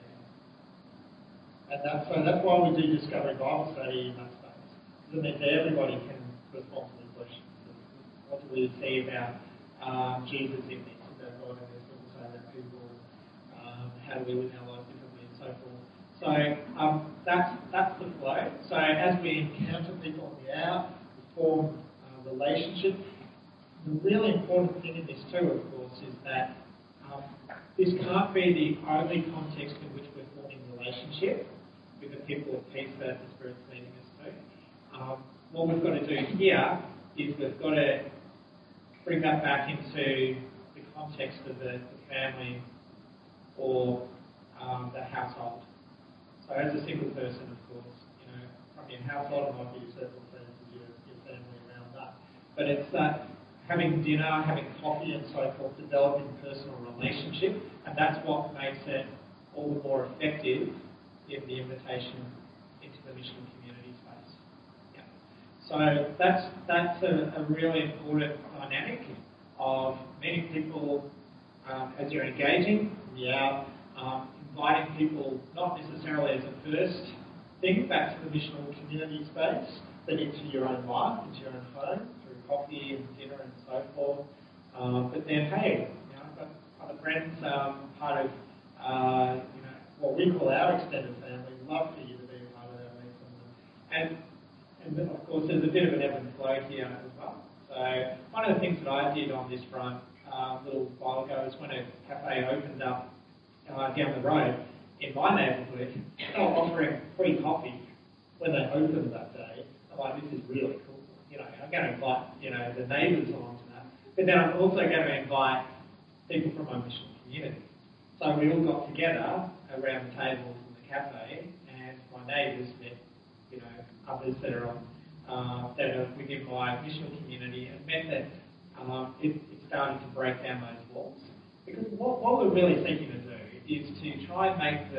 there. And that's why we do Discovery Bible Study in that space. Because it means that everybody can respond to the questions. What do we see about Jesus in this, about God in this, what do we say about people, how do we live our lives differently, and so forth. So that's the flow. So as we encounter people on the out, we form relationships. The really important thing in this too, of course, is that this can't be the only context in which we're forming relationship with the people of peace that the Spirit's leading us to. What we've got to do here is we've got to bring that back into the context of the family or the household. So as a single person, of course, from your household, it might be your circle of friends and your family around that. But it's that having dinner, having coffee and so forth, developing personal relationship, and that's what makes it all the more effective in the invitation into the missional community space. Yeah. So that's a really important dynamic of meeting people as you're engaging, inviting people not necessarily as a first things back to the missional community space, but into your own life, into your own home, through coffee and dinner and so forth. But then, hey, I've got other friends, part of, what we call our extended family. Love for you to be a part of our meeting. And then, of course, there's a bit of an ebb and flow here as well. So one of the things that I did on this front a little while ago is when a cafe opened up down the road in my neighbourhood, they were offering free coffee when they opened that day. I'm like, this is really cool. I'm going to invite, the neighbours along to that. But then I'm also going to invite people from my mission community. So we all got together around the table in the cafe, and my neighbours met, others that are on, that are within my missional community, and meant that it started to break down those walls. Because what we're really seeking to do is to try and make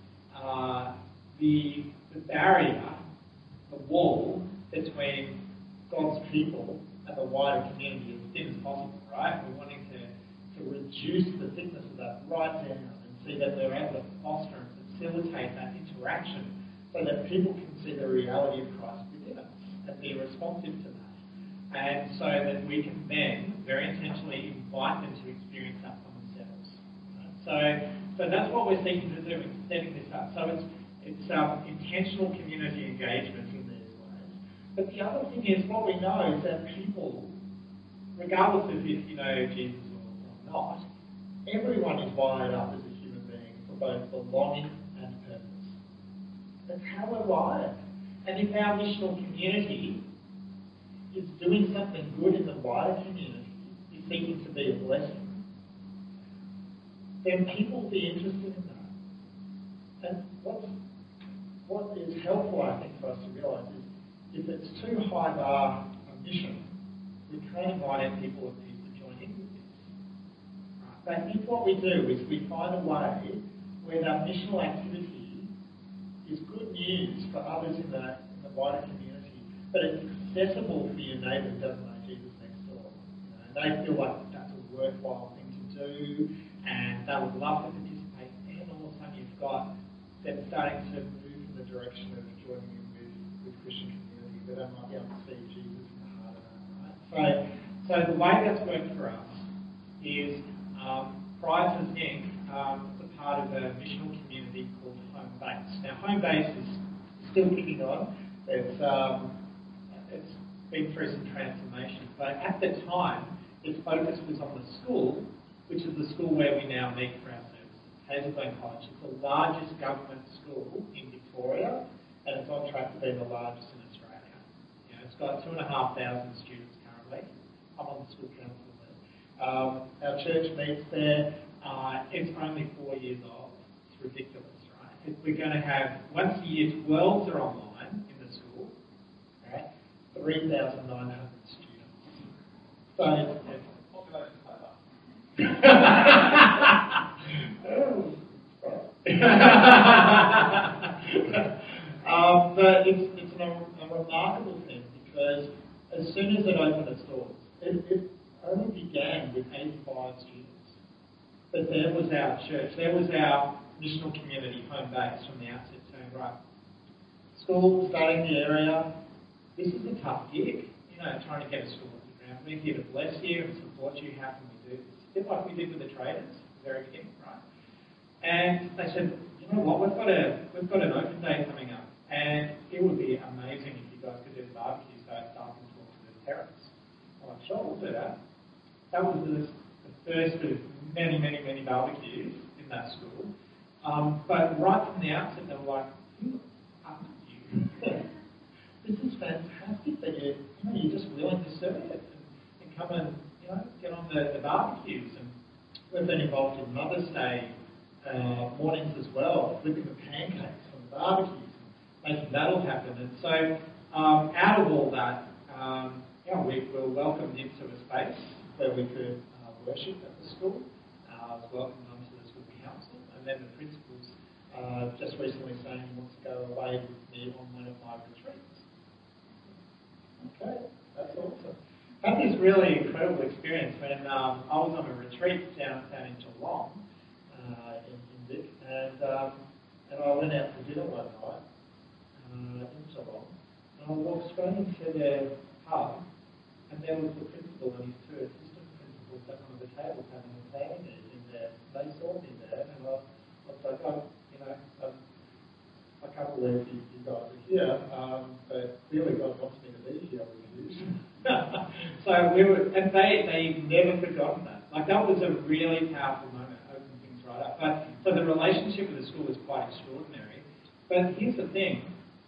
the barrier, the wall between God's people and the wider community as thin as possible, right? We're wanting to reduce the thickness of that right down and see that we're able to foster and facilitate that interaction so that people can see the reality of Christ within us and be responsive to that. And so that we can then very intentionally invite them to experience that for themselves. Right? So that's what we're seeking to do in setting this up. So it's intentional community engagement in these ways. But the other thing is, what we know is that people, regardless of if you know Jesus or not, everyone is wired up as a human being for both belonging and purpose. That's how we're wired. And if our missional community is doing something good in the wider community, is seeking to be a blessing, then people will be interested in that. And what is helpful, I think, for us to realise is if it's too high bar a mission, we can't invite people to join in with this. Right? But if what we do is we find a way where that missional activity is good news for others in the wider community, but it's accessible for your neighbour who doesn't know Jesus next door. And they feel like that's a worthwhile thing to do, and they would love to participate. And all of a sudden you've got them starting to move in the direction of joining in with Christian community, but they might be able to see Jesus in the heart of that. Right? So the way that's worked for us is prior to Zinc, it's a part of a missional community called Home Base. Now, Home Base is still kicking on. It's been through some transformation. But at the time, its focus was on the school, which is the school where we now meet for our services, Hazelburn College. It's the largest government school in Victoria, and it's on track to be the largest in Australia. It's got 2,500 students currently. I'm on the school council there. Our church meets there. It's only 4 years old. It's ridiculous, right? We're going to have, once the year 12s are online in the school, right, 3,900 students. So it's but it's a remarkable thing because as soon as it opened its doors, it only began with 85 students. But there was our church, there was our missional community Home Base from the outset saying, right, school, starting the area, this is a tough gig, trying to get a school off the ground. We're here to bless you and support you. How can we do this? A bit like we did with the traders at the very beginning, right? And they said, you know what, we've got an open day coming up, and it would be amazing if you guys could do the barbecue so staff can talk to the parents. I'm like, sure, we'll do that. That was the first of many, many, many barbecues in that school. But right from the outset, they were like, who are you? This is fantastic that you're just willing to serve it and come and get on the barbecues. And we've been involved in Mother's Day mornings as well, flipping the pancakes from the barbecues, making that all happen. And so out of all that, we were welcomed into a space where we could worship at the school. I was welcomed onto the school council, and then the principal's just recently saying he wants to go away with me on one of my retreats. Okay, that's awesome. I had this really incredible experience when I was on a retreat down in Geelong, in Vic, and I went out for dinner one night, And I walked straight into their pub, and there was the principal and his two assistant principals sat on the table having a planning meeting in there. They saw me there, and I was like, I can't believe you guys are here, but clearly God wants me to be here with you. So and they never forgotten that. Like, that was a really powerful moment, opening things right up. But so the relationship with the school is quite extraordinary. But here's the thing: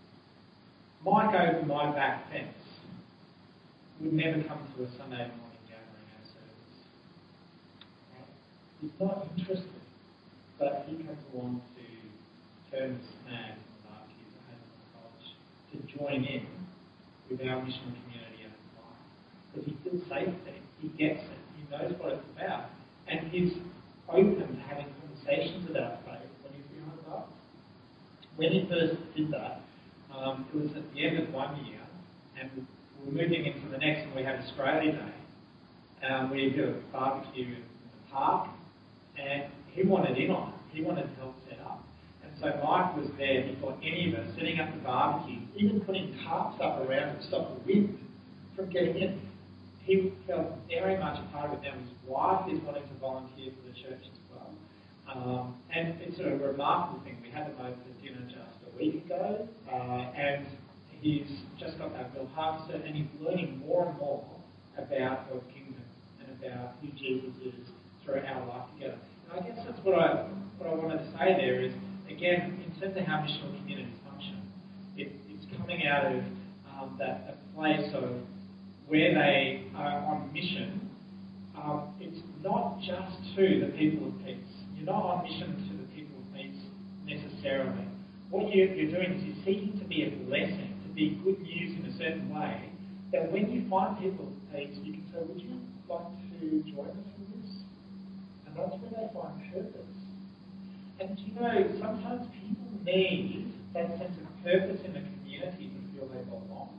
Mike over my back fence would never come to a Sunday morning gathering at service. Right? He's not interested, but he comes along to turn the snag from the barbecue at Hazelmont College to join in with our missional community at the time. Because he feels safe there. He gets it. He knows what it's about. And he's open to having conversations about faith when he's behind bars. When he first did that, it was at the end of 1 year, and we were moving into the next, and we had Australia Day. We did a barbecue in the park, and he wanted in on it. He wanted to help set up. And so Mike was there before any of us, setting up the barbecue, even putting tarps up around to stop the wind from getting in. He felt very much a part of it now. His wife is wanting to volunteer for the church as well. And it's a remarkable thing. We had them over for dinner just a week ago, and he's just got that real heart set, and he's learning more and more about God's kingdom and about who Jesus is through our life together. And I guess that's what I wanted to say there is, again, in terms of how missional communities function, it's coming out of that place of where they are on mission. It's not just to the people of peace. You're not on mission to the people of peace necessarily. What you're doing is you're seeking to be a blessing, to be good news in a certain way, that when you find people of peace, you can say, would you like to join us in this? And that's where they find purpose. And sometimes people need that sense of purpose in the community to feel they belong.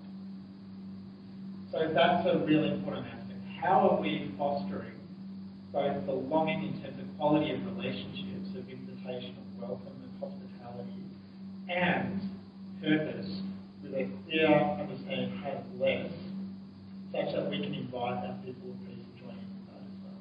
So that's a really important aspect. How are we fostering both belonging in terms of quality of relationships, of invitation, of welcome, and hospitality, and purpose with a clear understanding of how to bless, such that we can invite our people of peace to join in with that as well.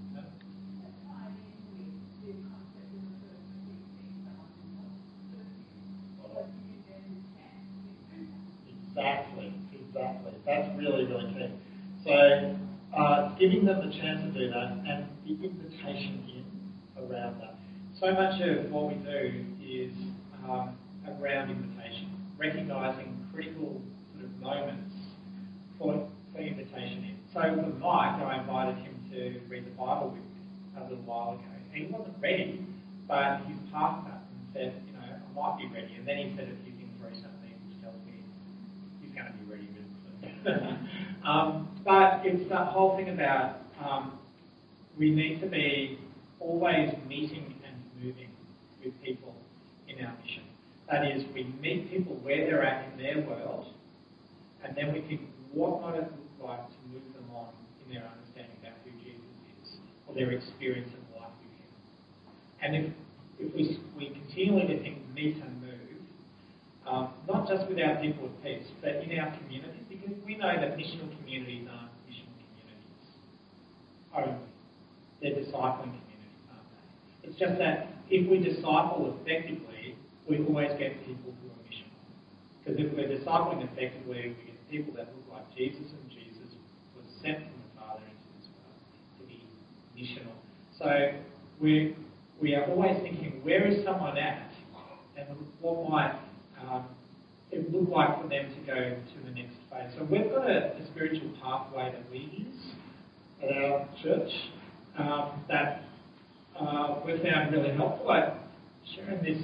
Exactly. That's really, really key. So, giving them the chance to do that and the invitation in around that. So much of what we do is around invitation, recognising critical sort of moments for invitation in. So for Mike, I invited him to read the Bible with me a little while ago. And he wasn't ready, but he's passed that and said, I might be ready. And then he said a few things recently, which tells me he's going to be ready really soon. But it's that whole thing about we need to be always meeting and moving with people in our mission. That is, we meet people where they're at in their world, and then we think, what might it look like to move them on in their understanding about who Jesus is, or their experience of life with him. And if we continually to think meet and move, not just with our people of peace, but in our communities, because we know that missional communities aren't missional communities only. They're discipling communities, aren't they? It's just that if we disciple effectively, we always get people who are missional. Because if we're discipling effectively, we get people that look like Jesus, and Jesus was sent from the Father into this world to be missional. So we are always thinking, where is someone at? And what might it look like for them to go to the next phase? So we've got a spiritual pathway that we use at our church that we found really helpful. I'm sharing this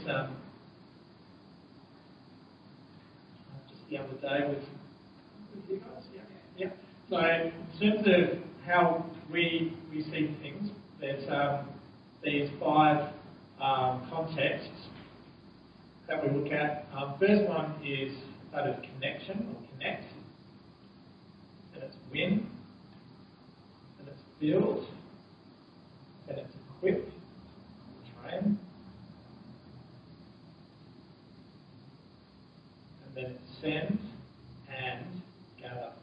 just the other day with you guys. Yeah. So in terms of how we see things, there's these 5 contexts that we look at. First one is that of connection or connect, and it's win, and it's build, and it's equip, train, and then it's send and gather.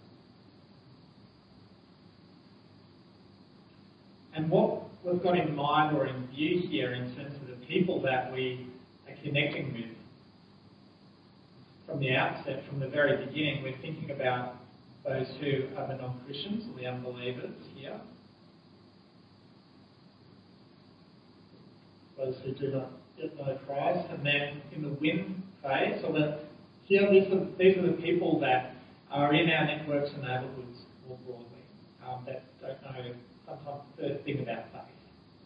And what we've got in mind or in view here in terms of the people that we are connecting with, from the outset, from the very beginning, we're thinking about those who are the non-Christians or the unbelievers here. Those who do not yet know Christ. And then in the win phase, so that here these are the people that are in our networks and neighbourhoods more broadly, that don't know sometimes the first thing about faith.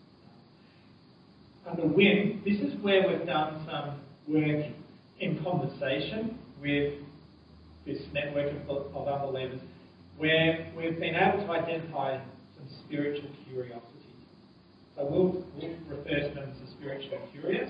Under win, this is where we've done some work in conversation with this network of unbelievers, where we've been able to identify some spiritual curiosities. So we'll refer to them as spiritually curious.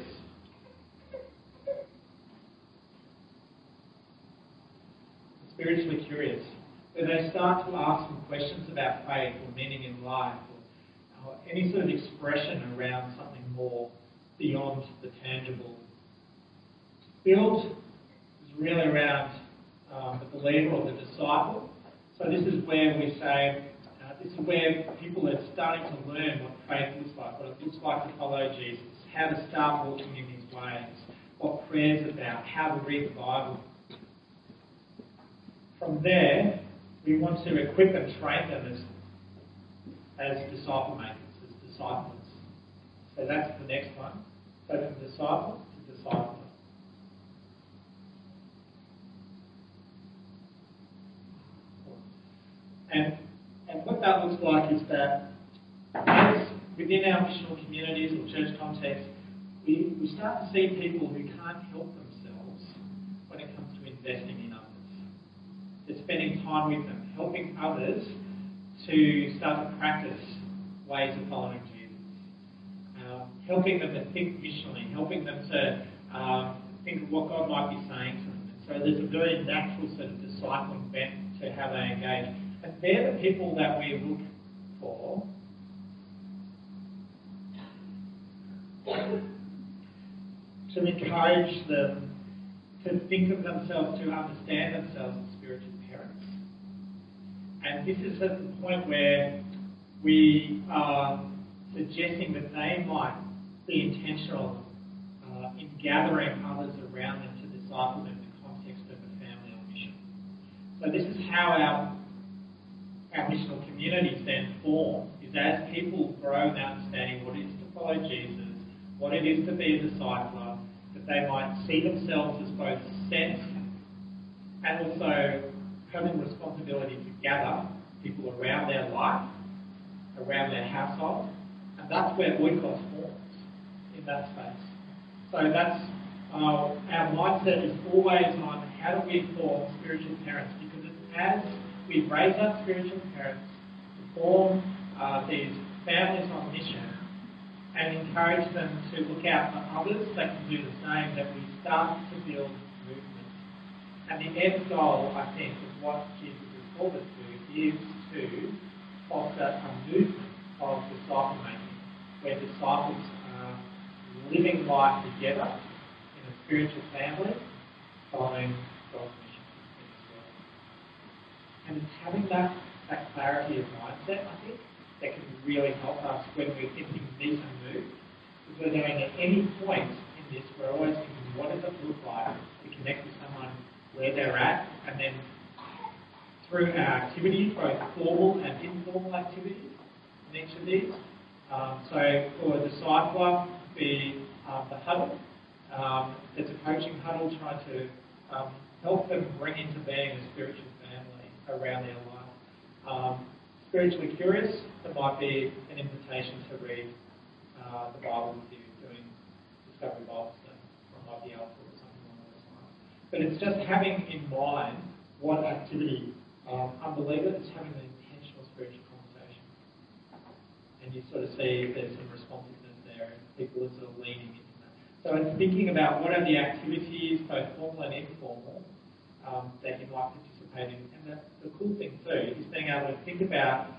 Spiritually curious, where they start to ask some questions about faith or meaning in life, or any sort of expression around something more beyond the tangible. Build is really around the believer or the disciple. So this is where we say, this is where people are starting to learn what faith looks like, what it looks like to follow Jesus, how to start walking in his ways, what prayer's about, how to read the Bible. From there, we want to equip and train them as disciple makers, as disciples. So that's the next one. So from disciple to disciple. And what that looks like is that within our missional communities or church contexts, we start to see people who can't help themselves when it comes to investing in others. They're spending time with them, helping others to start to practice ways of following Jesus. Helping them to think missionally, helping them to think of what God might be saying to them. And so there's a very natural sort of discipling bent to how they engage. And they're the people that we look for to encourage them to think of themselves, to understand themselves as spiritual parents. And this is at the point where we are suggesting that they might be intentional in gathering others around them to disciple them in the context of a family or mission. So this is how our missional communities then form, is as people grow in understanding what it is to follow Jesus, what it is to be a discipler, that they might see themselves as both sent and also having responsibility to gather people around their life, around their household, and that's where Oikos forms, in that space. So that's our mindset is always on how do we form spiritual parents, because it's as we raise up spiritual parents to form these families on mission and encourage them to look out for others that can do the same, that we start to build movement. And the end goal, I think, of what Jesus has called us to is to foster a movement of disciple making, where disciples are living life together in a spiritual family, following God's mission in this world. And it's having that clarity of mindset, I think, that can really help us when we're thinking these are moves. Because we're going at any point in this, we're always thinking, what does it look like to connect with someone where they're at, and then through our activities, both formal and informal activities in each of these. So for a discipler, the huddle. There's a coaching huddle trying to help them bring into being a spiritual family around their life. Spiritually curious, there might be an invitation to read the Bible with you, doing Discovery Bible study, or it might be helpful or something along those lines. But it's just having in mind what activity unbeliever is having an intentional spiritual conversation. And you sort of see there's some responsiveness there, and people are sort of leaning into that. So it's thinking about what are the activities, both formal and informal, that you might participate in. And the cool thing too is being able to think about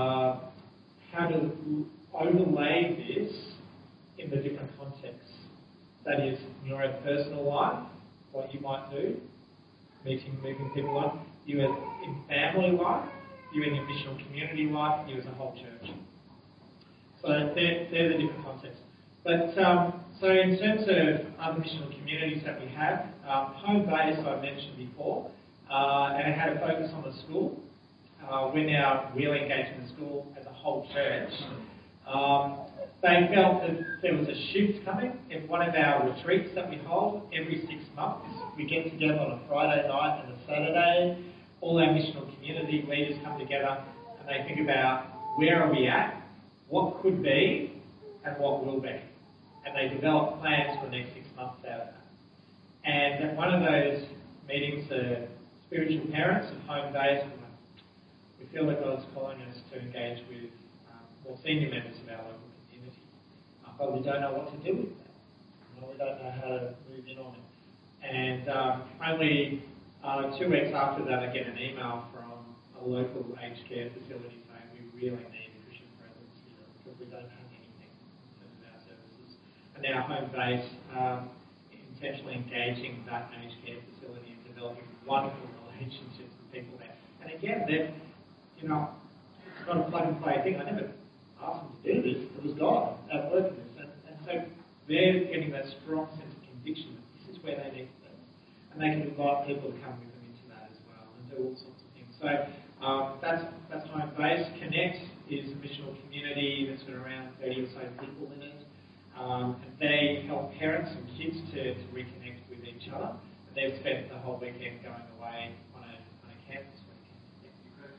how to overlay this in the different contexts. That is, in your own personal life, what you might do, moving people on. You as in family life, you in your missional community life, you as a whole church. So they're the different concepts. But so in terms of other missional communities that we have, Home Base I mentioned before, and it had a focus on the school. We're now really engaged in the school as a whole church. They felt that there was a shift coming. In one of our retreats that we hold every 6 months, we get together on a Friday night and a Saturday. All our missional community leaders come together and they think about where are we at, what could be, and what will be. And they develop plans for the next 6 months out of that. And at one of those meetings, the spiritual parents of Home Base, we feel that God's calling us to engage with more senior members of our local community. But we don't know what to do with that. We don't know how to move in on it. And only 2 weeks after that, I get an email from a local aged care facility saying we really need a Christian presence here because we don't have anything in terms of our services. And now Home Base intentionally engaging that aged care facility and developing wonderful relationships with people there. And again, it's not a plug and play thing. I never asked them to do this. It was God at work in this. And so they're getting that strong sense of conviction that this is where they need to be. And they can invite people to come with them into that as well and do all sorts of things. So that's Home Base. Connect is a missional community that's got around 30 or so people in it. And they help parents and kids to reconnect with each other. And they've spent the whole weekend going away on a campus weekend.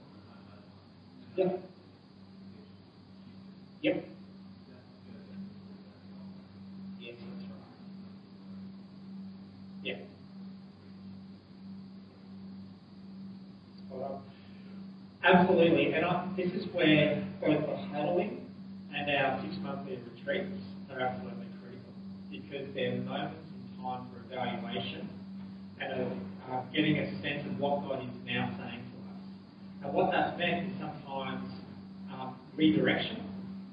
Yep. Yep. Yes, that's right. Yep. Spot on. Absolutely. And this is where both the huddling and our 6 monthly retreats are absolutely critical because they're moments in time for evaluation and of getting a sense of what God is now saying to us. And what that's meant is sometimes redirection,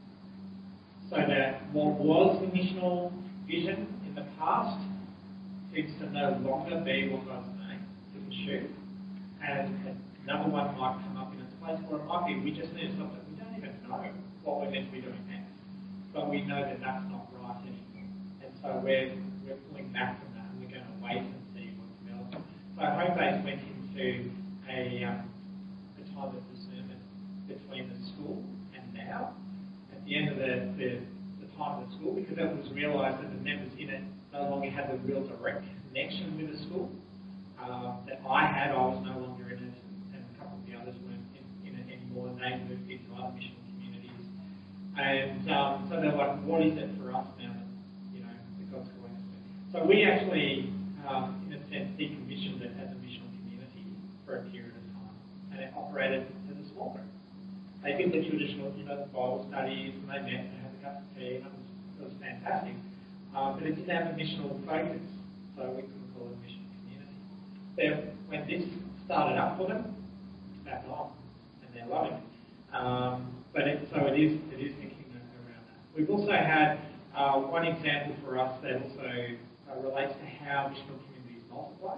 so that what was the missional vision in the past seems to no longer be what God's saying to pursue. And another one might come up in a place where it might be we just need something we don't even know what we're meant to be doing next. But we know that that's not right anymore. And so we're pulling back from that and we're going to wait and see what's developing. So Home Base went into a time of discernment between the school and now. At the end of the time of the school, because it was realised that the members in it no longer had the real direct connection with the school that I was no longer in it, and a couple of the others weren't in it anymore, and they moved into other missional communities. And so they're like, what is it for us now that God's calling us to? So we actually, in a sense, decommissioned it as a missional community for a period of time, and it operated as a small group. They did the traditional, Bible studies, and they met and had a cup of tea, and it was fantastic. But it didn't have a missional focus, so we couldn't call it a missional community. Then when this started up for them, it's back on, and they're loving it. But it is thinking around that. We've also had one example for us that also relates to how missional communities multiply.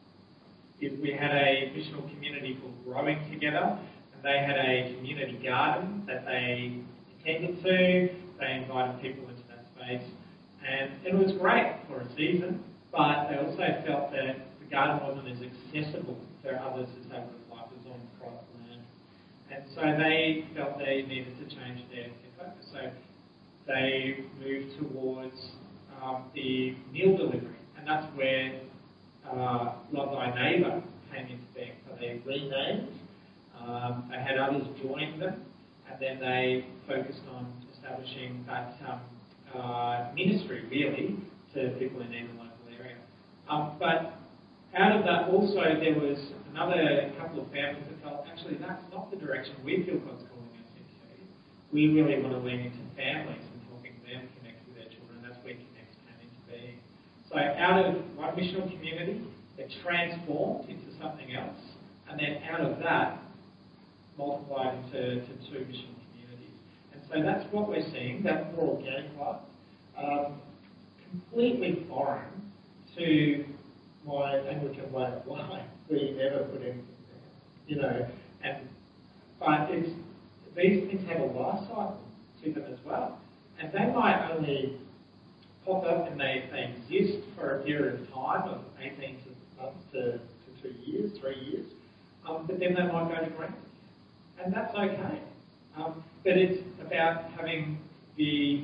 We had a missional community called Growing Together, and they had a community garden that they attended to. They invited people into that space, and it was great for a season, but they also felt that the garden wasn't as accessible for others as they would have liked. It was on private land. And so they felt they needed to change their focus. So they moved towards the meal delivery, and that's where Love Thy Neighbour came into being. So they renamed, they had others join them, and then they focused on establishing that ministry, really, to people in the local area. But out of that also there was another couple of families that felt, actually, that's not the direction we feel God's calling us into. We really want to lean into families and helping them connect with their children. That's where Connect came into being. So out of one missional community, it transformed into something else, and then out of that, multiplied into 2 missional communities. And so that's what we're seeing, that more organic life, completely foreign to my Anglican way of life. We never put anything there, but these things have a life cycle to them as well, and they might only pop up and they exist for a period of time of 18 months to 2 years, 3 years, but then they might go to ground, and that's okay. But it's about having the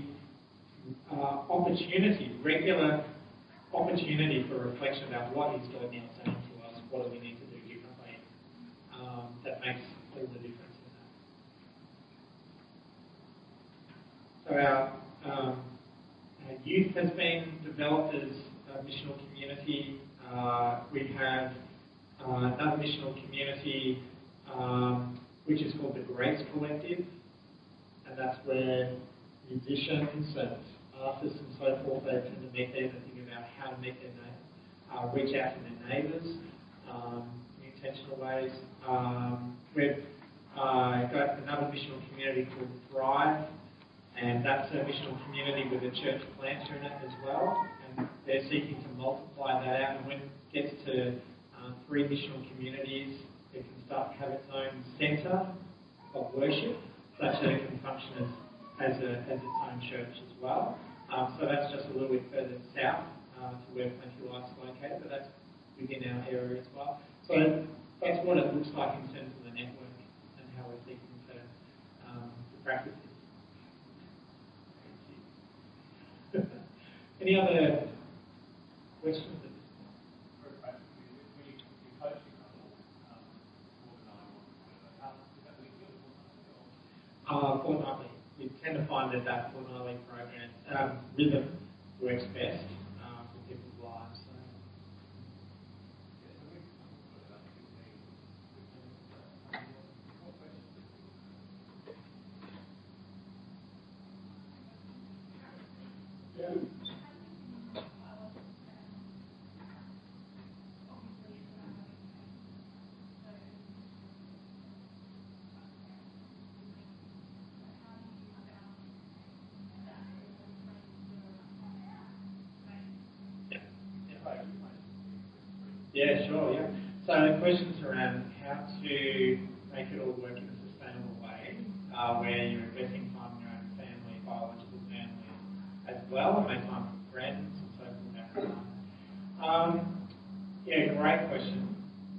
regular opportunity for reflection about what is God now saying to us, what do we need to do differently, that makes all the difference in that. So our youth has been developed as a missional community. We have another missional community which is called the Grace Collective, and that's where musicians and artists and so forth, they tend to meet there to think about how to meet their neighbours, reach out to their neighbours in intentional ways. We've got another missional community called Thrive, and that's a missional community with a church planter in it as well, and they're seeking to multiply that out, and when it gets to 3 missional communities, it can start to have its own centre of worship, such that it can function as its own church as well. So that's just a little bit further south to where Plenty Life's located, but that's within our area as well. So that's what it looks like in terms of the network and how we're seeking to practice it. Any other questions? Fortnightly. We tend to find that fortnightly program rhythm works best for people's lives. So. Yeah. Yeah, sure, yeah. So the question's around how to make it all work in a sustainable way, where you're investing time in your own family, biological family as well, and make time for friends and so forth. Yeah, great question.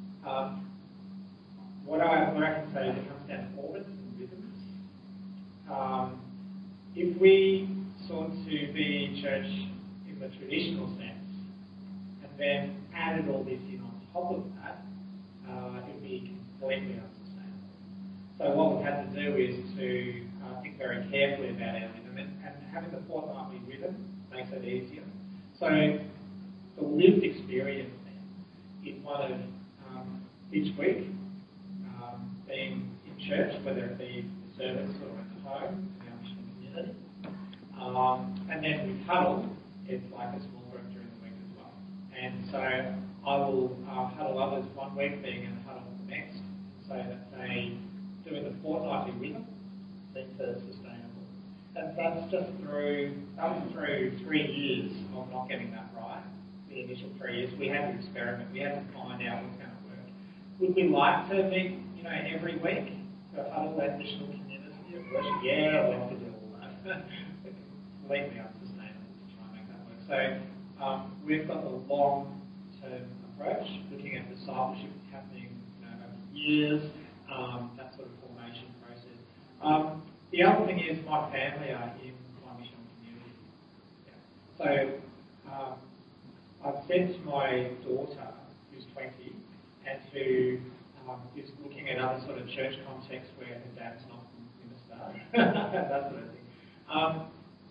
What I can say is it comes down to orbits and rhythms. If we sought to be church in the traditional sense, and then added all this in on top of that, it would be completely unsustainable. So what we've had to do is to think very carefully about our rhythm, and having the fortnightly rhythm makes it easier. So the lived experience then is one of each week being in church, whether it be the service or at home in our mission community. And then with Huddle, it's like a small group during the week as well. And so I will huddle others one week, being in Huddle the next, so that they doing the fortnightly rhythm seems sustainable. And that's just through 3 years of not getting that right. The initial 3 years, we had to experiment. We had to find out what's going to work. Would we like to meet, every week to huddle that missional community of worship? Yeah, I'd love to do all that. It's completely unsustainable to try and make that work. So we've got the long-term approach, looking at discipleship happening over years, that sort of formation process. The other thing is my family are in my missional community. Yeah. So I've said to my daughter, who's 20, and who is looking at other sort of church contexts where her dad's not the minister, that sort of thing,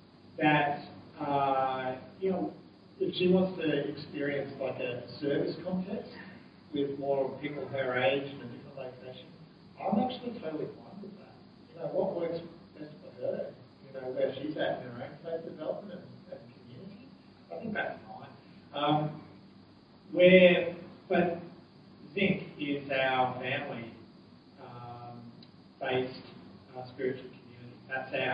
if she wants to experience like a service context with more people her age in a different location, I'm actually totally fine with that. What works best for her, where she's at in her own faith development and community, I think that's fine. But Zinc is our family-based spiritual community.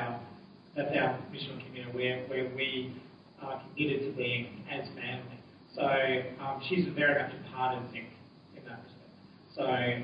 That's our missional community where we are committed to being as family. So she's very much a part of Zinc in that respect. So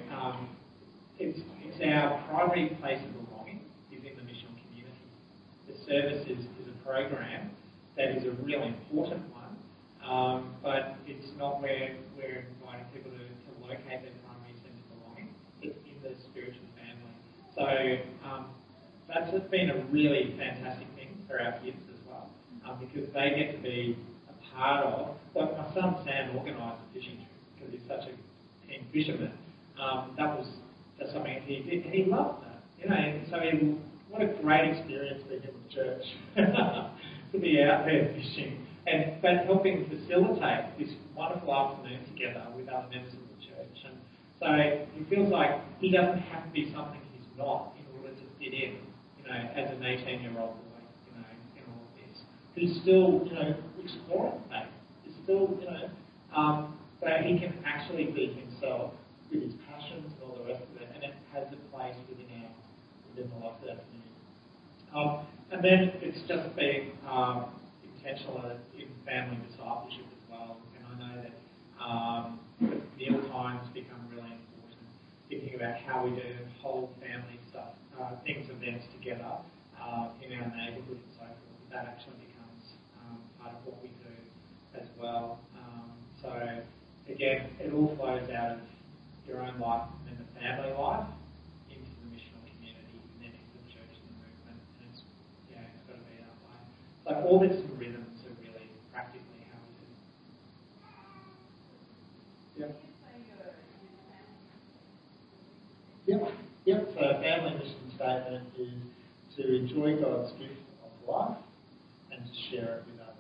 it's our primary place of belonging is in the missional community. The service is a program that is a really important one, but it's not where we're inviting people to locate their primary sense of belonging. It's in the spiritual family. So that's been a really fantastic thing for our kids as well, because they get to be a part of. Like my son Sam organised a fishing trip because he's such a keen fisherman. That was just something he did, and he loved that. You know, and so what a great experience for him at church to be out there fishing, but helping facilitate this wonderful afternoon together with other members of the church. And so he feels like he doesn't have to be something he's not in order to fit in, you know, as an 18-year-old boy, you know, in all of this. He's still, you know, exploring faith. He's still, you know, but he can actually be himself with his passions and all the rest of it, and it has a place within the life of our community. And then it's just being intentional in family discipleship as well. And I know that meal times become really important. Thinking about how we do whole family stuff, things, events together in our neighbourhood and so forth. That actually becomes part of what we do as well. So again, it all flows out of your own life and then the family life into the missional community and then into the church and the movement. And it's got to be that way. Like orbits and rhythms are really practically how we do it. Yep. So a family mission statement is to enjoy God's gift of life and to share it with others.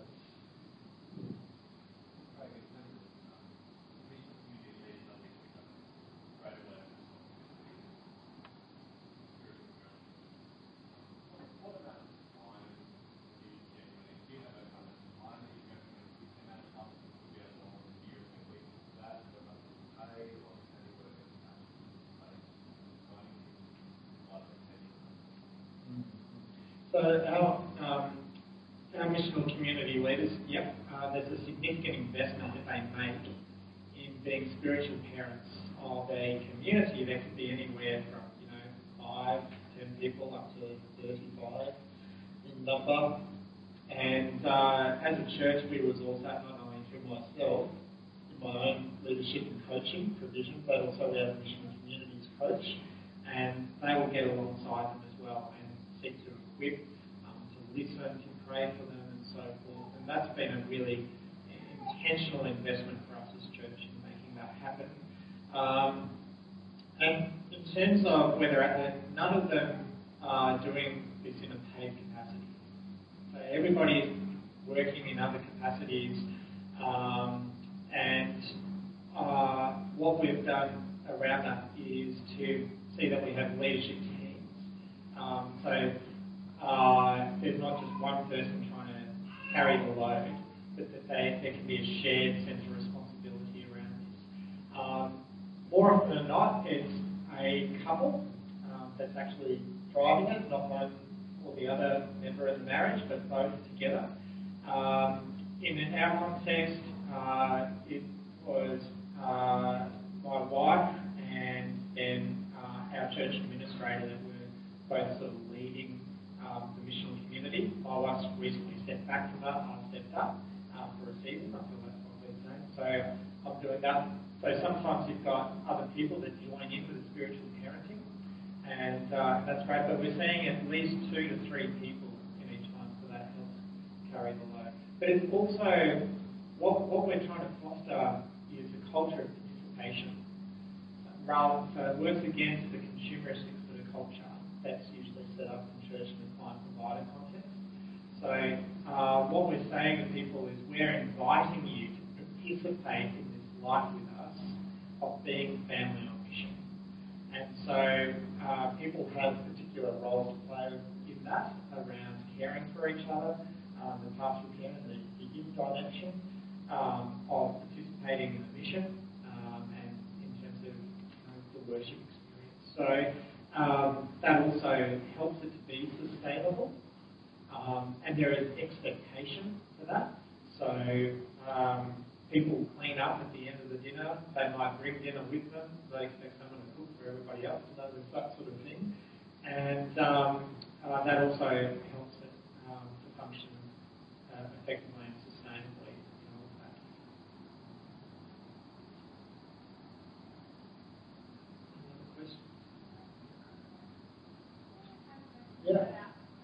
So our missional community leaders, there's a significant investment that they make in being spiritual parents of a community that could be anywhere from 5, 10 people up to 35 in number. And as a church, we resource that not only through myself in my own leadership and coaching provision, but also we have a missional communities coach, and they will get alongside them as well and seek to equip, to listen, to pray for them and so forth. And that's been a really intentional investment for us as church in making that happen. And in terms of whether none of them are doing this in a paid capacity. So everybody is working in other capacities, and what we've done around that is to see that we have leadership teams. So there's not just one person trying to carry the load, but that there can be a shared sense of responsibility around this. More often than not, it's a couple that's actually driving it, not one or the other member of the marriage, but both together. In our context, it was my wife and then our church administrator that were both sort of leading the missional community. My wife's recently stepped back from that. I stepped up for a season. I feel that's what we're saying. So I'm doing that. So sometimes you've got other people that join in with the spiritual parenting, and that's great. But we're seeing at least 2 to 3 people in each one, so that helps carry the load. But it's also what we're trying to foster is a culture of participation. So it works against the consumeristic sort of culture that's usually set up in church in the client-provider context. So what we're saying to people is we're inviting you to participate in this life with us of being family on mission. And so people have particular roles to play in that around caring for each other, the pastoral care and the youth dimension of participating in the mission, and in terms of the worship experience. So that also helps it to be sustainable, and there is expectation for that. So People clean up at the end of the dinner. They might bring dinner with them. They expect someone to cook for everybody else. So there's that sort of thing. And that also helps it to function effectively and sustainably in all that. Another question? Yeah.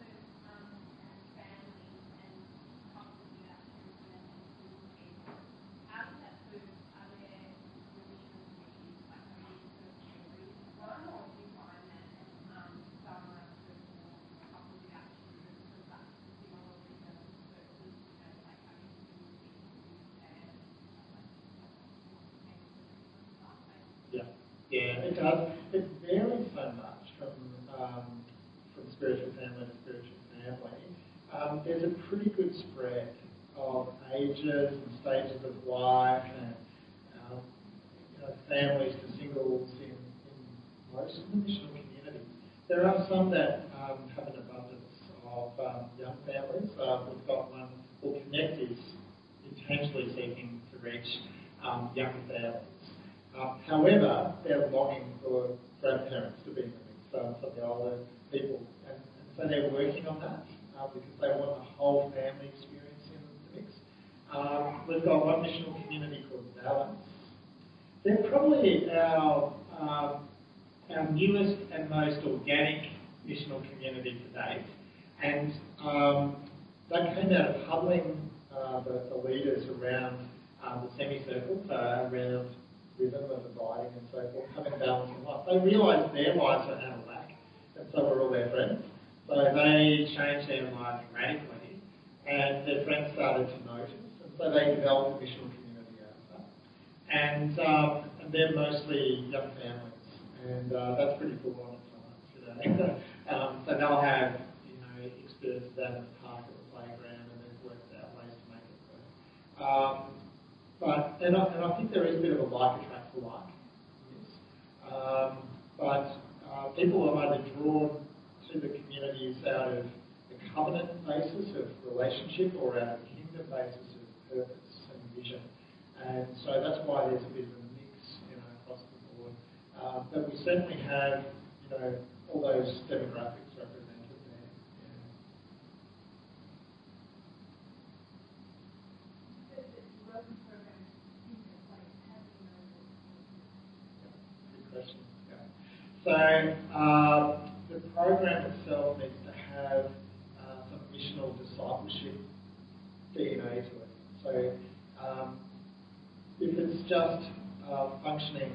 Yeah, it does. It varies so much from spiritual family to spiritual family. There's a pretty good spread of ages and stages of life and families to singles in most of the missional communities. There are some that have an abundance of young families. We've got one, Connect is intentionally seeking to reach younger families. However, they're longing for grandparents to be in the mix, for the older people. And so they're working on that because they want the whole family experience in the mix. We've got one missional community called Balance. They're probably our newest and most organic missional community to date. And that came out of huddling the leaders around the semicircle, so around rhythm and abiding and so forth, having balance in life. They realised their lives were out of whack, and so were all their friends. So they changed their lives radically, and their friends started to notice, and so they developed a missional community out of that. And they're mostly young families, and that's pretty cool on its own. So they'll have experiences out in the park at the playground, and they've worked out ways to make it work. And I think there is a bit of a like attracts like. Yes. But people are either drawn to the communities out of the covenant basis of relationship or out of the kingdom basis of purpose and vision. And so that's why there's a bit of a mix across the board. But we certainly have all those demographics represented there. So the program itself needs to have some missional discipleship DNA to it. So if it's just functioning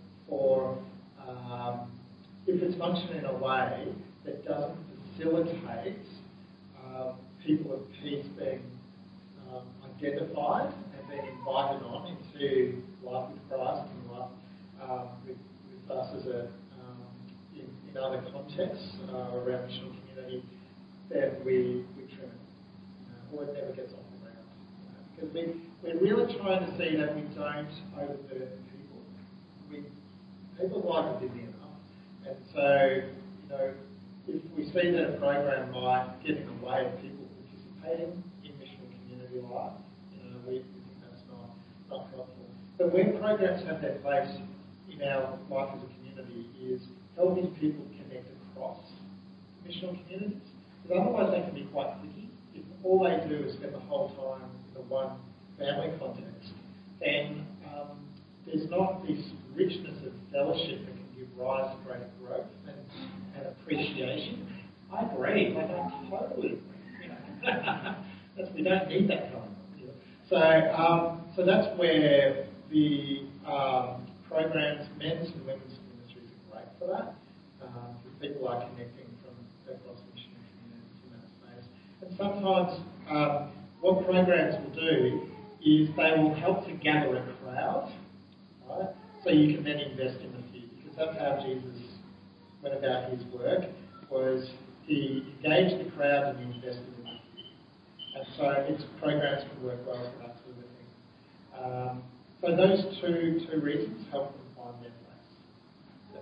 if it's functioning in a way that doesn't facilitate people of peace being identified and being invited on into life with Christ and life with us as in other contexts around missional community, then we trim it, or it never gets off the ground. Because we're really trying to see that we don't overburden people. People's lives are busy enough, and so if we see that a program might get in the way of people participating in missional community life, we think that's not helpful. But where programs have their place in our life as a community is helping people connect across missional communities. Because otherwise they can be quite cliquey. If all they do is spend the whole time in the one family context, then there's not this richness of fellowship that can give rise to greater growth and appreciation. I agree. I totally agree. We don't need that kind of. So that's where the programs, men's and women's ministries are great for that, because people are connecting from across missionary communities in that space. And sometimes what programs will do is they will help to gather a crowd, right? So you can then invest in the few, because that's how Jesus went about his work, was he engaged the crowd and he invested in the few. And so its programs can work well for that sort of thing. So those two reasons help them find their place.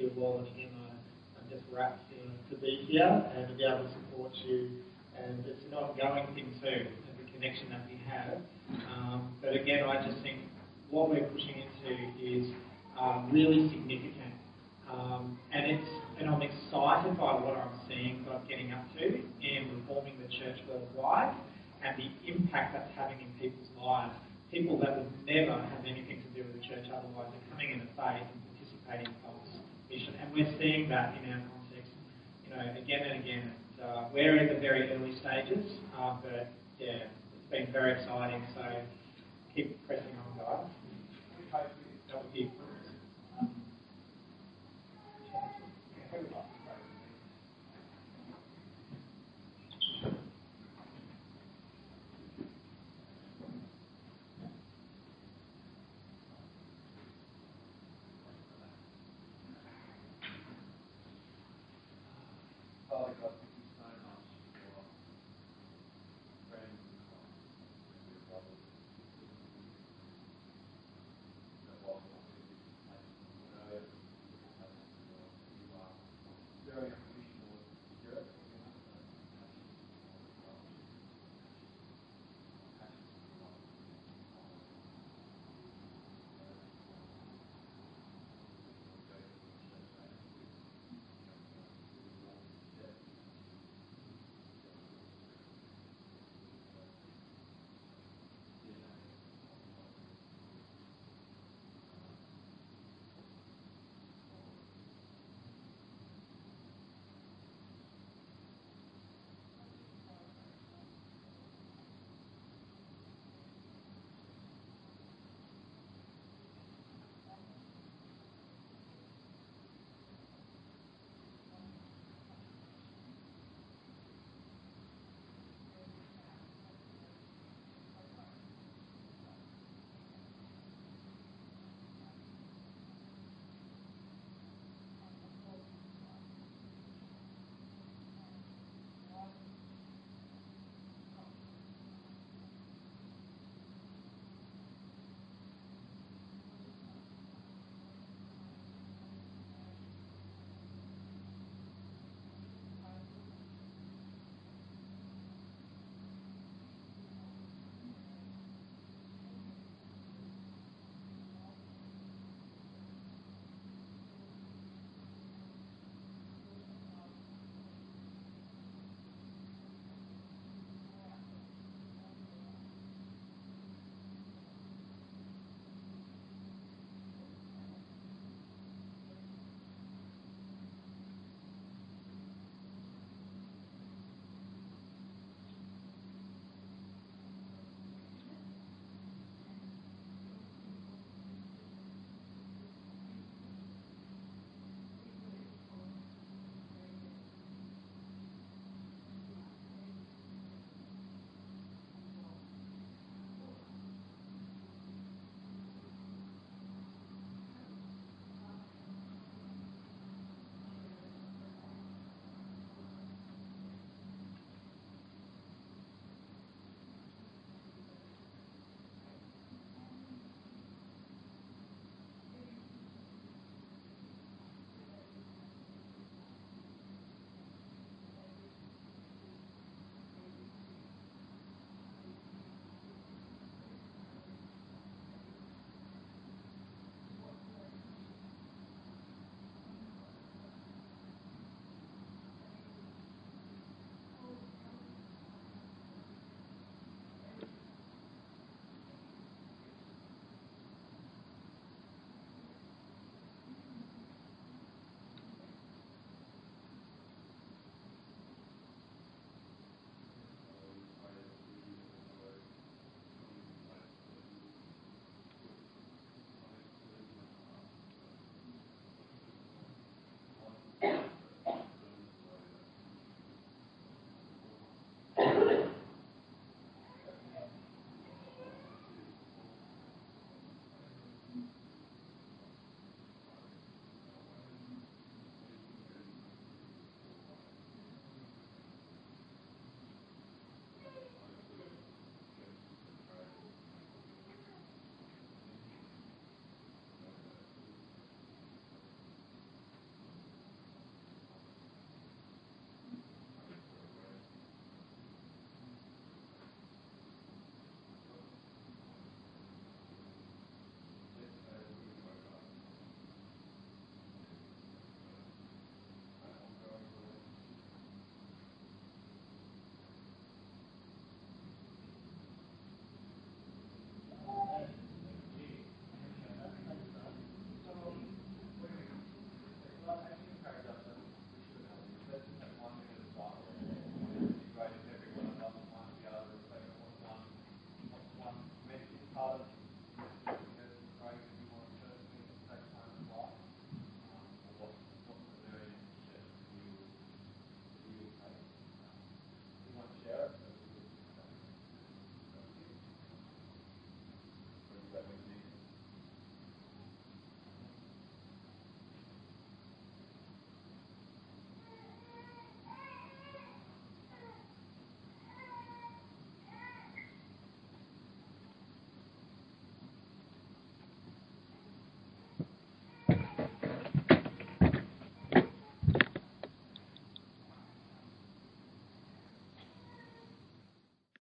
you all, and again, I'm just wrapped to be here and to be able to support you. And it's an ongoing thing too, the connection that we have. But again, I just think what we're pushing into is really significant. And I'm excited by what I'm seeing God getting up to in reforming the church worldwide and the impact that's having in people's lives. People that would never have anything to do with the church otherwise are coming into faith and participating in God's mission. And we're seeing that in our context, again and again. We're in the very early stages, but yeah, it's been very exciting. So keep pressing on, guys.